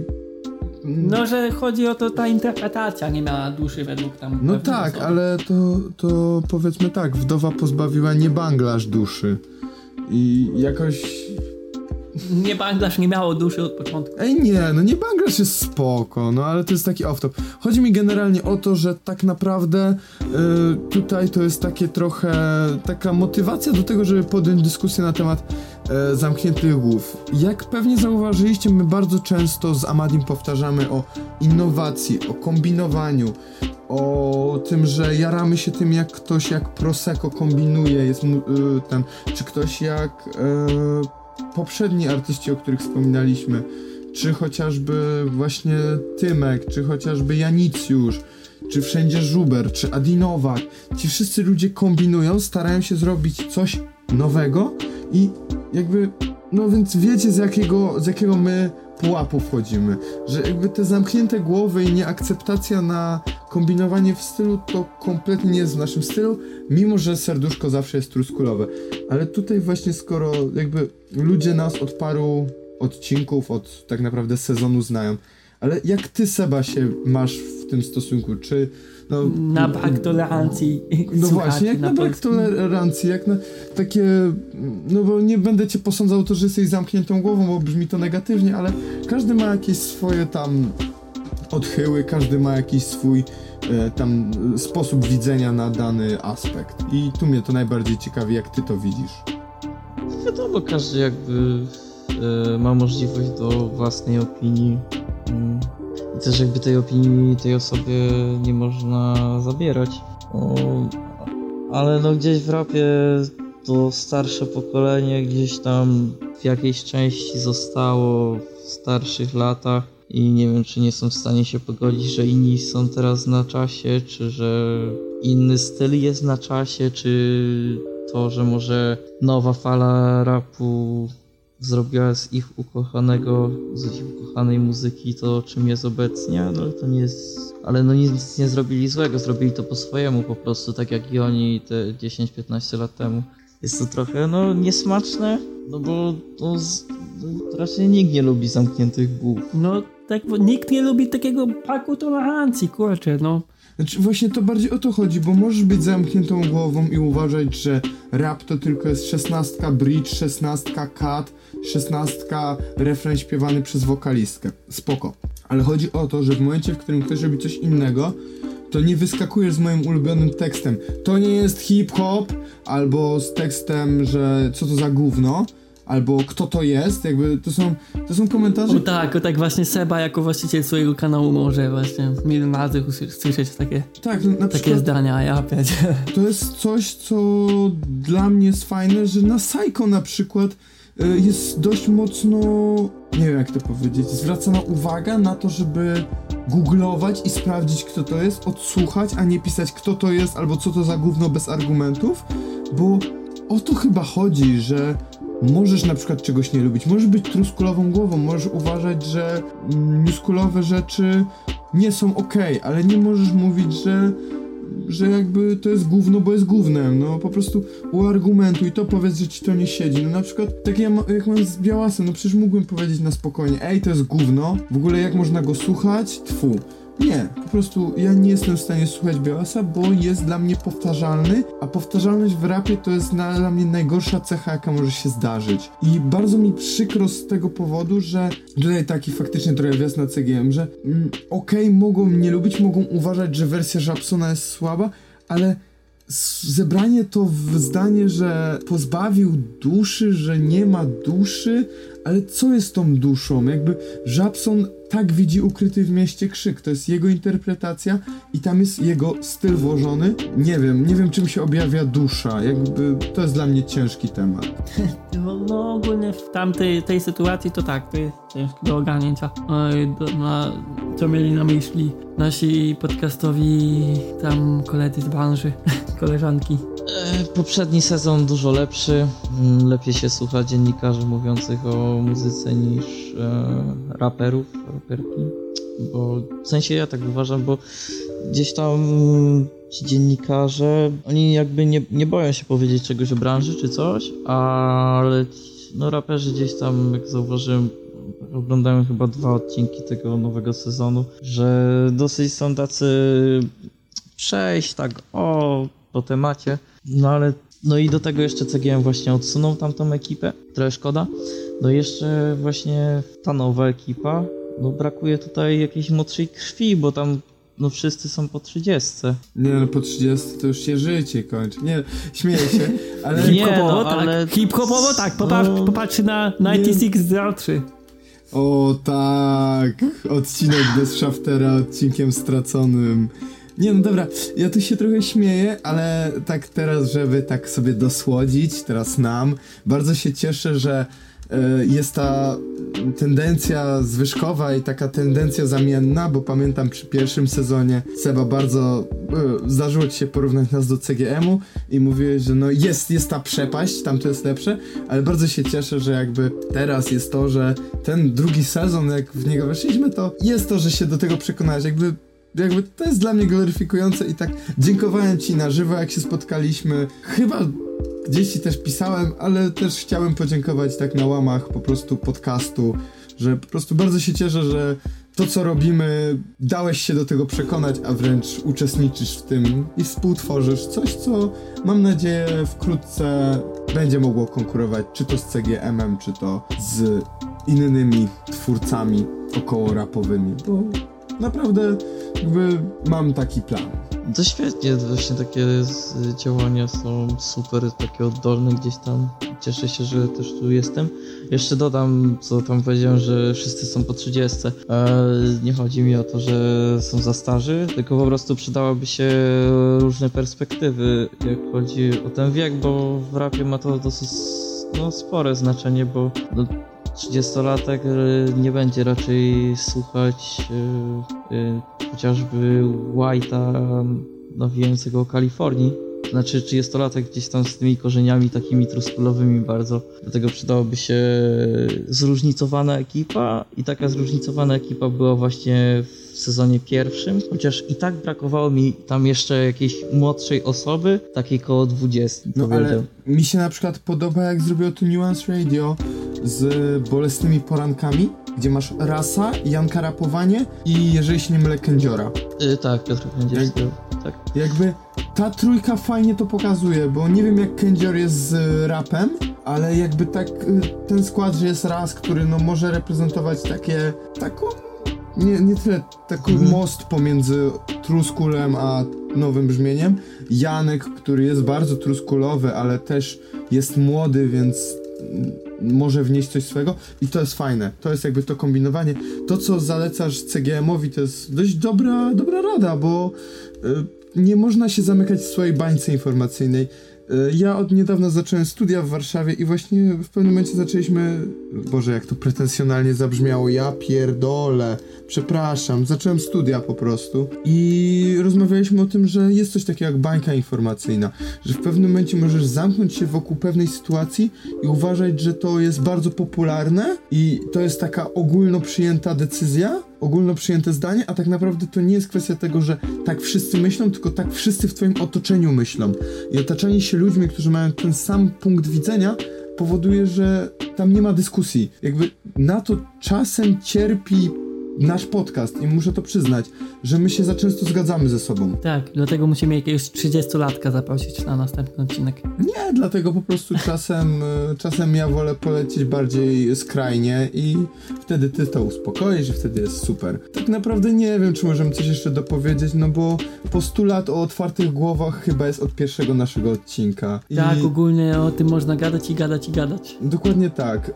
No, że chodzi o to, ta interpretacja nie miała duszy według tam... No pewnych tak, osób. ale to, to powiedzmy tak, wdowa pozbawiła nie Bangladesh duszy. I jakoś... Nie, Bangladesh nie miało duszy od początku. Ej nie, no nie Bangladesh jest spoko, no ale to jest taki off-top. Chodzi mi generalnie o to, że tak naprawdę y, tutaj to jest takie trochę taka motywacja do tego, żeby podjąć dyskusję na temat y, zamkniętych głów. Jak pewnie zauważyliście, my bardzo często z Amadim powtarzamy o innowacji, o kombinowaniu, o tym, że jaramy się tym, jak ktoś jak Prosecco kombinuje, jest mu, y, ten, czy ktoś jak... Y, poprzedni artyści, o których wspominaliśmy, czy chociażby właśnie Tymek, czy chociażby Janicjusz, czy wszędzie Żuber, czy Adi Nowak, ci wszyscy ludzie kombinują, starają się zrobić coś nowego i jakby, no więc wiecie z jakiego, z jakiego my pułapu wchodzimy, że jakby te zamknięte głowy i nieakceptacja na kombinowanie w stylu to kompletnie nie jest w naszym stylu, mimo że serduszko zawsze jest truskulowe. Ale tutaj właśnie skoro jakby ludzie nas od paru odcinków, od tak naprawdę sezonu znają, ale jak ty, Seba, się masz w tym stosunku? Czy no, Na brak tolerancji. no słuchaczy właśnie, jak na brak polskim. tolerancji, jak na takie, no bo nie będę cię posądzał o to, że jesteś zamkniętą głową, bo brzmi to negatywnie, ale każdy ma jakieś swoje tam odchyły, każdy ma jakiś swój e, tam sposób widzenia na dany aspekt. I tu mnie to najbardziej ciekawi, jak ty to widzisz. wiadomo, każdy jakby e, ma możliwość do własnej opinii. Mm. I też jakby tej opinii tej osobie nie można zabierać. O, ale no gdzieś w rapie to starsze pokolenie gdzieś tam w jakiejś części zostało w starszych latach i nie wiem, czy nie są w stanie się pogodzić, że inni są teraz na czasie, czy że inny styl jest na czasie, czy to, że może nowa fala rapu zrobiła z ich ukochanego, z ich ukochanej muzyki to, czym jest obecnie, no to nie jest... Ale no nic nie zrobili złego, zrobili to po swojemu po prostu, tak jak i oni te dziesięć piętnaście lat temu. Jest to trochę, no, niesmaczne, no bo to z, no, raczej nikt nie lubi zamkniętych głów. No, tak, bo nikt nie lubi takiego braku tolerancji, kurczę, no. Znaczy właśnie to bardziej o to chodzi, bo możesz być zamkniętą głową i uważać, że rap to tylko jest szesnastka bridge, szesnastka cut, szesnastka refren śpiewany przez wokalistkę. Spoko. Ale chodzi o to, że w momencie, w którym ktoś robi coś innego, to nie wyskakujesz z moim ulubionym tekstem. To nie jest hip-hop, albo z tekstem, że co to za gówno, albo kto to jest, jakby to są, to są komentarze... O tak, o tak właśnie Seba jako właściciel swojego kanału może właśnie milion razy usłyszeć takie, tak, na takie przykład, zdania, ja opять. To jest coś, co dla mnie jest fajne, że na Psycho na przykład y, jest dość mocno, nie wiem jak to powiedzieć, zwracana uwaga na to, żeby googlować i sprawdzić kto to jest, odsłuchać, a nie pisać kto to jest albo co to za gówno bez argumentów, bo o to chyba chodzi, że możesz na przykład czegoś nie lubić, możesz być truskulową głową, możesz uważać, że mm, newskulowe rzeczy nie są okej, ale nie możesz mówić, że że jakby to jest gówno, bo jest gównem, no po prostu uargumentuj to, powiedz, że ci to nie siedzi, no na przykład tak ja ma, jak mam z Białasem, no przecież mógłbym powiedzieć na spokojnie, ej, to jest gówno, w ogóle jak można go słuchać, tfu. Nie, po prostu ja nie jestem w stanie słuchać Białasa, bo jest dla mnie powtarzalny, a powtarzalność w rapie to jest na, dla mnie najgorsza cecha, jaka może się zdarzyć. I bardzo mi przykro z tego powodu, że tutaj taki faktycznie trochę wjazd na C G M, że mm, okej, okay, mogą mnie lubić, mogą uważać, że wersja Żabsona jest słaba, ale zebranie to w zdanie, że pozbawił duszy, że nie ma duszy, ale co jest tą duszą? Jakby Żabson tak widzi Ukryty w mieście krzyk, to jest jego interpretacja i tam jest jego styl włożony. Nie wiem, nie wiem czym się objawia dusza, jakby to jest dla mnie ciężki temat. No, no ogólnie w tamtej tej sytuacji to tak, to jest ciężkie do ogarnięcia. Oj, do, na, co mieli na myśli nasi podcastowi tam koledzy z branży, koleżanki. E, poprzedni sezon dużo lepszy, lepiej się słucha dziennikarzy mówiących o muzyce niż e, raperów, raperki, bo w sensie ja tak uważam, bo gdzieś tam ci dziennikarze, oni jakby nie, nie boją się powiedzieć czegoś o branży czy coś, ale no raperzy gdzieś tam, jak zauważyłem, oglądałem chyba dwa odcinki tego nowego sezonu, że dosyć są tacy przejść tak o po temacie, no ale no i do tego jeszcze C G M właśnie odsunął tamtą ekipę, trochę szkoda. No i jeszcze właśnie ta nowa ekipa, no brakuje tutaj jakiejś młodszej krwi, bo tam no wszyscy są po trzydziestce. Nie no, po trzydziestce to już się życie kończy. Nie, śmieję się, ale... Hip-hopowo no, tak, ale... hip-hopowo tak, popatrz, no... popatrz na dziewięćdziesiąt sześć zero trzy. O tak, odcinek bez Shaftera, odcinkiem straconym. Nie no dobra, ja tu się trochę śmieję, ale tak teraz, żeby tak sobie dosłodzić, teraz nam, bardzo się cieszę, że y, jest ta tendencja zwyżkowa i taka tendencja zamienna, bo pamiętam przy pierwszym sezonie Seba bardzo y, zdarzyło ci się porównać nas do C G M u i mówiłeś, że no jest, jest ta przepaść, tam to jest lepsze, ale bardzo się cieszę, że jakby teraz jest to, że ten drugi sezon, jak w niego weszliśmy, to jest to, że się do tego przekonałeś, jakby Jakby to jest dla mnie gloryfikujące i tak dziękowałem ci na żywo, jak się spotkaliśmy. Chyba gdzieś ci też pisałem, ale też chciałem podziękować tak na łamach po prostu podcastu, że po prostu bardzo się cieszę, że to co robimy dałeś się do tego przekonać, a wręcz uczestniczysz w tym i współtworzysz coś, co mam nadzieję wkrótce będzie mogło konkurować czy to z C G M em, czy to z innymi twórcami około rapowymi, bo naprawdę jakby mam taki plan. To świetnie, właśnie takie działania są super, takie oddolne gdzieś tam. Cieszę się, że też tu jestem. Jeszcze dodam, co tam powiedziałem, że wszyscy są po trzydziestce. Nie chodzi mi o to, że są za starzy, tylko po prostu przydałoby się różne perspektywy, jak chodzi o ten wiek, bo w rapie ma to dosyć no, spore znaczenie, bo no, trzydziestolatek nie będzie raczej słuchać yy, yy, chociażby White'a nawijającego o Kalifornii. Znaczy trzydziestolatek gdzieś tam z tymi korzeniami takimi truskulowymi bardzo. Dlatego przydałoby się zróżnicowana ekipa i taka zróżnicowana ekipa była właśnie w sezonie pierwszym, chociaż i tak brakowało mi tam jeszcze jakiejś młodszej osoby, takiej koło dwudziestu. No ale mi się na przykład podoba, jak zrobiło to Nuance Radio z Bolesnymi Porankami, gdzie masz Rasa, Janka Rapowanie i, jeżeli się nie mylę, Kędziora. Yy, tak, Piotr Kędziorski, tak. Jakby ta trójka fajnie to pokazuje, bo nie wiem jak Kędzior jest z rapem, ale jakby tak ten skład, że jest Ras, który no może reprezentować takie, taką, nie, nie tyle, taki mhm. most pomiędzy Truskulem a nowym brzmieniem. Janek, który jest bardzo truskulowy, ale też jest młody, więc może wnieść coś swego i to jest fajne. To jest jakby to kombinowanie. To, co zalecasz C G M-owi, to jest dość dobra, dobra rada, bo y, nie można się zamykać w swojej bańce informacyjnej. Y, ja od niedawna zacząłem studia w Warszawie i właśnie w pewnym momencie zaczęliśmy... Boże, jak to pretensjonalnie zabrzmiało. Ja pierdolę. Przepraszam. Zacząłem studia po prostu i rozmawialiśmy o tym, że jest coś takiego jak bańka informacyjna, że w pewnym momencie możesz zamknąć się wokół pewnej sytuacji i uważać, że to jest bardzo popularne i to jest taka ogólno przyjęta decyzja, ogólno przyjęte zdanie, a tak naprawdę to nie jest kwestia tego, że tak wszyscy myślą, tylko tak wszyscy w twoim otoczeniu myślą. I otaczanie się ludźmi, którzy mają ten sam punkt widzenia, powoduje, że tam nie ma dyskusji. Jakby na to czasem cierpi nasz podcast i muszę to przyznać, że my się za często zgadzamy ze sobą. Tak, dlatego musimy jakiegoś trzydziestolatka zaprosić na następny odcinek. Nie, dlatego po prostu czasem, czasem ja wolę polecieć bardziej skrajnie i wtedy ty to uspokoisz i wtedy jest super. Tak naprawdę nie wiem, czy możemy coś jeszcze dopowiedzieć, no bo postulat o otwartych głowach chyba jest od pierwszego naszego odcinka. I... Tak, ogólnie o tym można gadać i gadać i gadać. Dokładnie tak.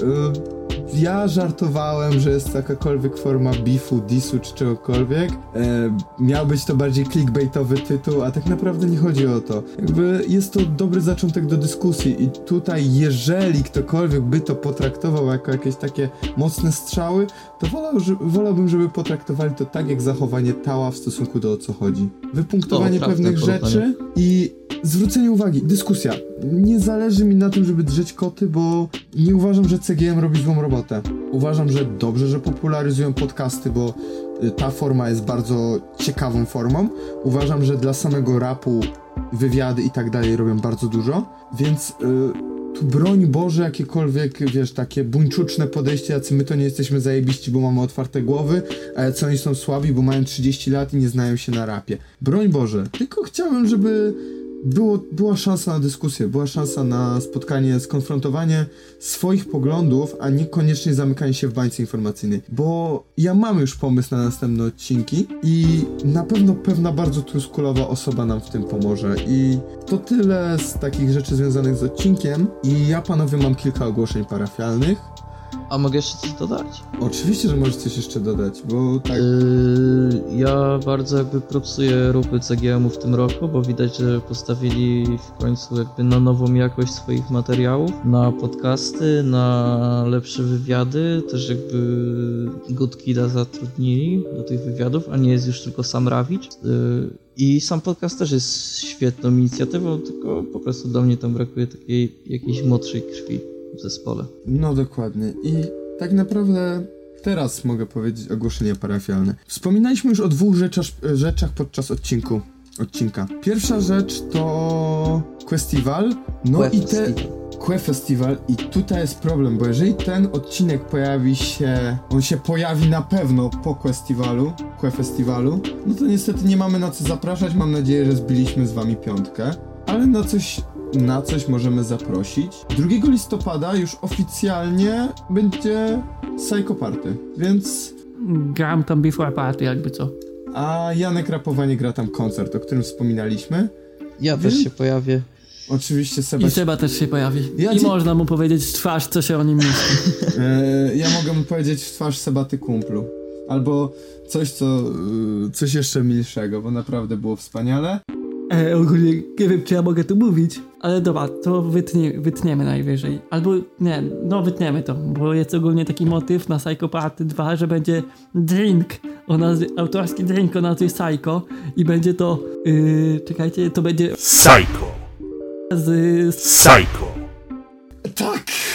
Ja żartowałem, że jest jakakolwiek forma beefu, dissu czy czegokolwiek. E, miał być to bardziej clickbaitowy tytuł, a tak naprawdę nie chodzi o to. Jakby jest to dobry zaczątek do dyskusji i tutaj jeżeli ktokolwiek by to potraktował jako jakieś takie mocne strzały, to wolał, że, wolałbym, żeby potraktowali to tak jak zachowanie Tała w stosunku do o co chodzi. Wypunktowanie o, pewnych rzeczy i zwrócenie uwagi, dyskusja. Nie zależy mi na tym, żeby drzeć koty, bo nie uważam, że C G M robi złą robotę. Uważam, że dobrze, że popularyzują podcasty, bo ta forma jest bardzo ciekawą formą. Uważam, że dla samego rapu wywiady i tak dalej robią bardzo dużo, więc yy, tu broń Boże jakiekolwiek, wiesz, takie buńczuczne podejście, jacy my to nie jesteśmy zajebiści, bo mamy otwarte głowy, a jacy oni są słabi, bo mają trzydzieści lat i nie znają się na rapie. Broń Boże, tylko chciałem, żeby Było, była szansa na dyskusję, była szansa na spotkanie, skonfrontowanie swoich poglądów, a niekoniecznie zamykanie się w bańce informacyjnej. Bo ja mam już pomysł na następne odcinki i na pewno pewna bardzo truskulowa osoba nam w tym pomoże. I to tyle z takich rzeczy związanych z odcinkiem. I ja, panowie, mam kilka ogłoszeń parafialnych. A mogę jeszcze coś dodać? Oczywiście, że możesz coś jeszcze dodać, bo tak... Yy, ja bardzo jakby propsuję ruchy C G M-u w tym roku, bo widać, że postawili w końcu jakby na nową jakość swoich materiałów, na podcasty, na lepsze wywiady, też jakby Good Kida zatrudnili do tych wywiadów, a nie jest już tylko sam Rawicz. Yy, I sam podcast też jest świetną inicjatywą, tylko po prostu do mnie tam brakuje takiej jakiejś młodszej krwi w zespole. No dokładnie. I tak naprawdę teraz mogę powiedzieć ogłoszenie parafialne. Wspominaliśmy już o dwóch rzeczach, rzeczach podczas odcinku, odcinka. Pierwsza rzecz to Questival. No Que i te... Festival. Que Festival. I tutaj jest problem, bo jeżeli ten odcinek pojawi się... On się pojawi na pewno po Questivalu, Que Festivalu, no to niestety nie mamy na co zapraszać. Mam nadzieję, że zbiliśmy z wami piątkę. Ale na coś... Na coś możemy zaprosić. drugiego listopada już oficjalnie będzie Psycho Party, więc... Gram tam Before Party, jakby co. A Janek Rapowanie gra tam koncert, o którym wspominaliśmy. Ja też się pojawię. Oczywiście Seba... I Seba też się pojawi. Ja I ci... można mu powiedzieć w twarz, co się o nim myśli. e, ja mogę mu powiedzieć w twarz Seba, ty kumplu. Albo coś, co... coś jeszcze milszego, bo naprawdę było wspaniale. E, ogólnie nie wiem, czy ja mogę tu mówić, ale dobra, to wytnie, wytniemy najwyżej. Albo nie, no wytniemy to, bo jest ogólnie taki motyw na Psycho Party dwa, że będzie drink, o nazwie, autorski drink o nazwie Psycho i będzie to, yy, czekajcie, to będzie Psycho. z... Psycho. Tak!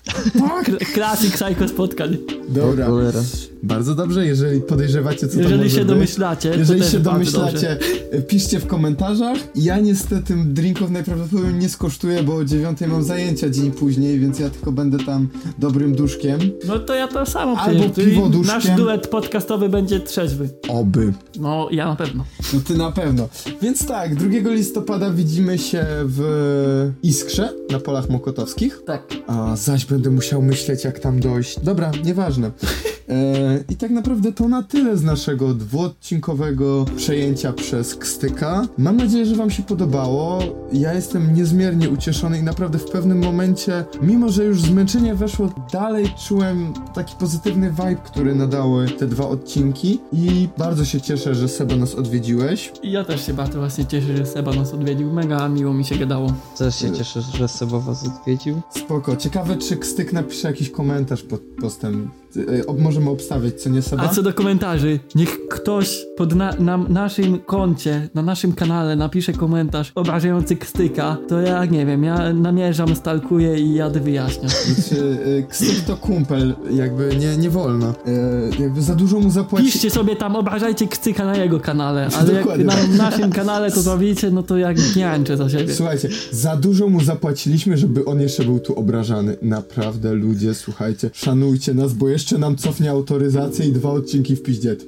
Tak! Klasyk Psycho spotkań. Dobra. Cholera. Bardzo dobrze, jeżeli podejrzewacie, co to Jeżeli może się być. domyślacie, Jeżeli to też się bardzo domyślacie, dobrze. piszcie w komentarzach. Ja niestety drinków najprawdopodobniej nie skosztuję, bo o dziewiątej mam zajęcia dzień później, więc ja tylko będę tam dobrym duszkiem. No to ja to samo Albo przecież. Czyli piwo duszkiem. Nasz duet podcastowy będzie trzeźwy. Oby. No, ja na pewno. No ty na pewno. Więc tak, drugiego listopada widzimy się w Iskrze na Polach Mokotowskich. Tak. A zaś będę musiał myśleć, jak tam dojść. Dobra, nieważne. E, I tak naprawdę to na tyle z naszego dwuodcinkowego przejęcia przez Kstyka. Mam nadzieję, że wam się podobało. Ja jestem niezmiernie ucieszony i naprawdę w pewnym momencie, mimo że już zmęczenie weszło, dalej czułem taki pozytywny vibe, który nadały te dwa odcinki i bardzo się cieszę, że Seba nas odwiedziłeś. I ja też się bardzo właśnie cieszę, że Seba nas odwiedził. Mega miło mi się gadało. Też się cieszę, że Seba was odwiedził. Spoko. Ciekawe, czy Kstyk napisze jakiś komentarz pod postem. Y, ob- możemy obstawiać, co nie Seba? A co do komentarzy, niech ktoś pod na, na naszym koncie, na naszym kanale napisze komentarz obrażający Kstyka, to ja nie wiem, ja namierzam, stalkuję i jadę wyjaśniać. Znaczy, y, Kstyk to kumpel, jakby nie, nie wolno. Y, jakby za dużo mu zapłaci... Piszcie sobie tam, obrażajcie Kstyka na jego kanale, ale jak Dokładnie. na naszym kanale to zrobicie, no to jak gniańczę za siebie. Słuchajcie, za dużo mu zapłaciliśmy, żeby on jeszcze był tu obrażany. Naprawdę, ludzie, słuchajcie, szanujcie nas, bo jeszcze nam cofnie autoryzację i dwa odcinki w piździet.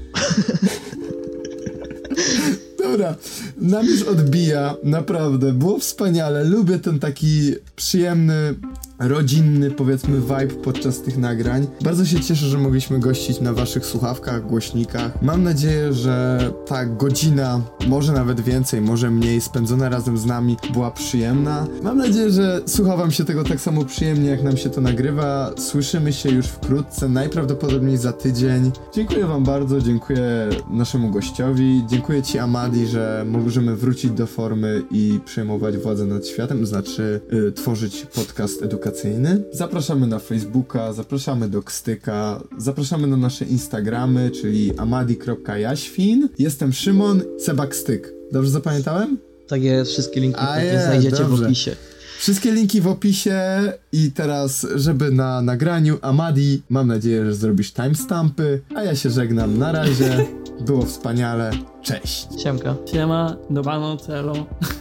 Dobra, nam już odbija, naprawdę, było wspaniale, lubię ten taki przyjemny, rodzinny, powiedzmy, vibe podczas tych nagrań. Bardzo się cieszę, że mogliśmy gościć na waszych słuchawkach, głośnikach. Mam nadzieję, że ta godzina, może nawet więcej, może mniej, spędzona razem z nami była przyjemna. Mam nadzieję, że słucha wam się tego tak samo przyjemnie, jak nam się to nagrywa. Słyszymy się już wkrótce, najprawdopodobniej za tydzień. Dziękuję wam bardzo, dziękuję naszemu gościowi, dziękuję ci, Amadi, że możemy wrócić do formy i przejmować władzę nad światem, znaczy y, tworzyć podcast edukacyjny. Zapraszamy na Facebooka, zapraszamy do Kstyka, zapraszamy na nasze Instagramy, czyli amadi kropka jaświn. Jestem Szymon, Seba Kstyk. Dobrze zapamiętałem? Tak jest, wszystkie linki A pewnie je, znajdziecie dobrze. w opisie. Wszystkie linki w opisie i teraz, żeby na nagraniu, Amadi, mam nadzieję, że zrobisz timestampy, a ja się żegnam, na razie, było wspaniale, cześć. Siemka. Siema, dobranoc, elo.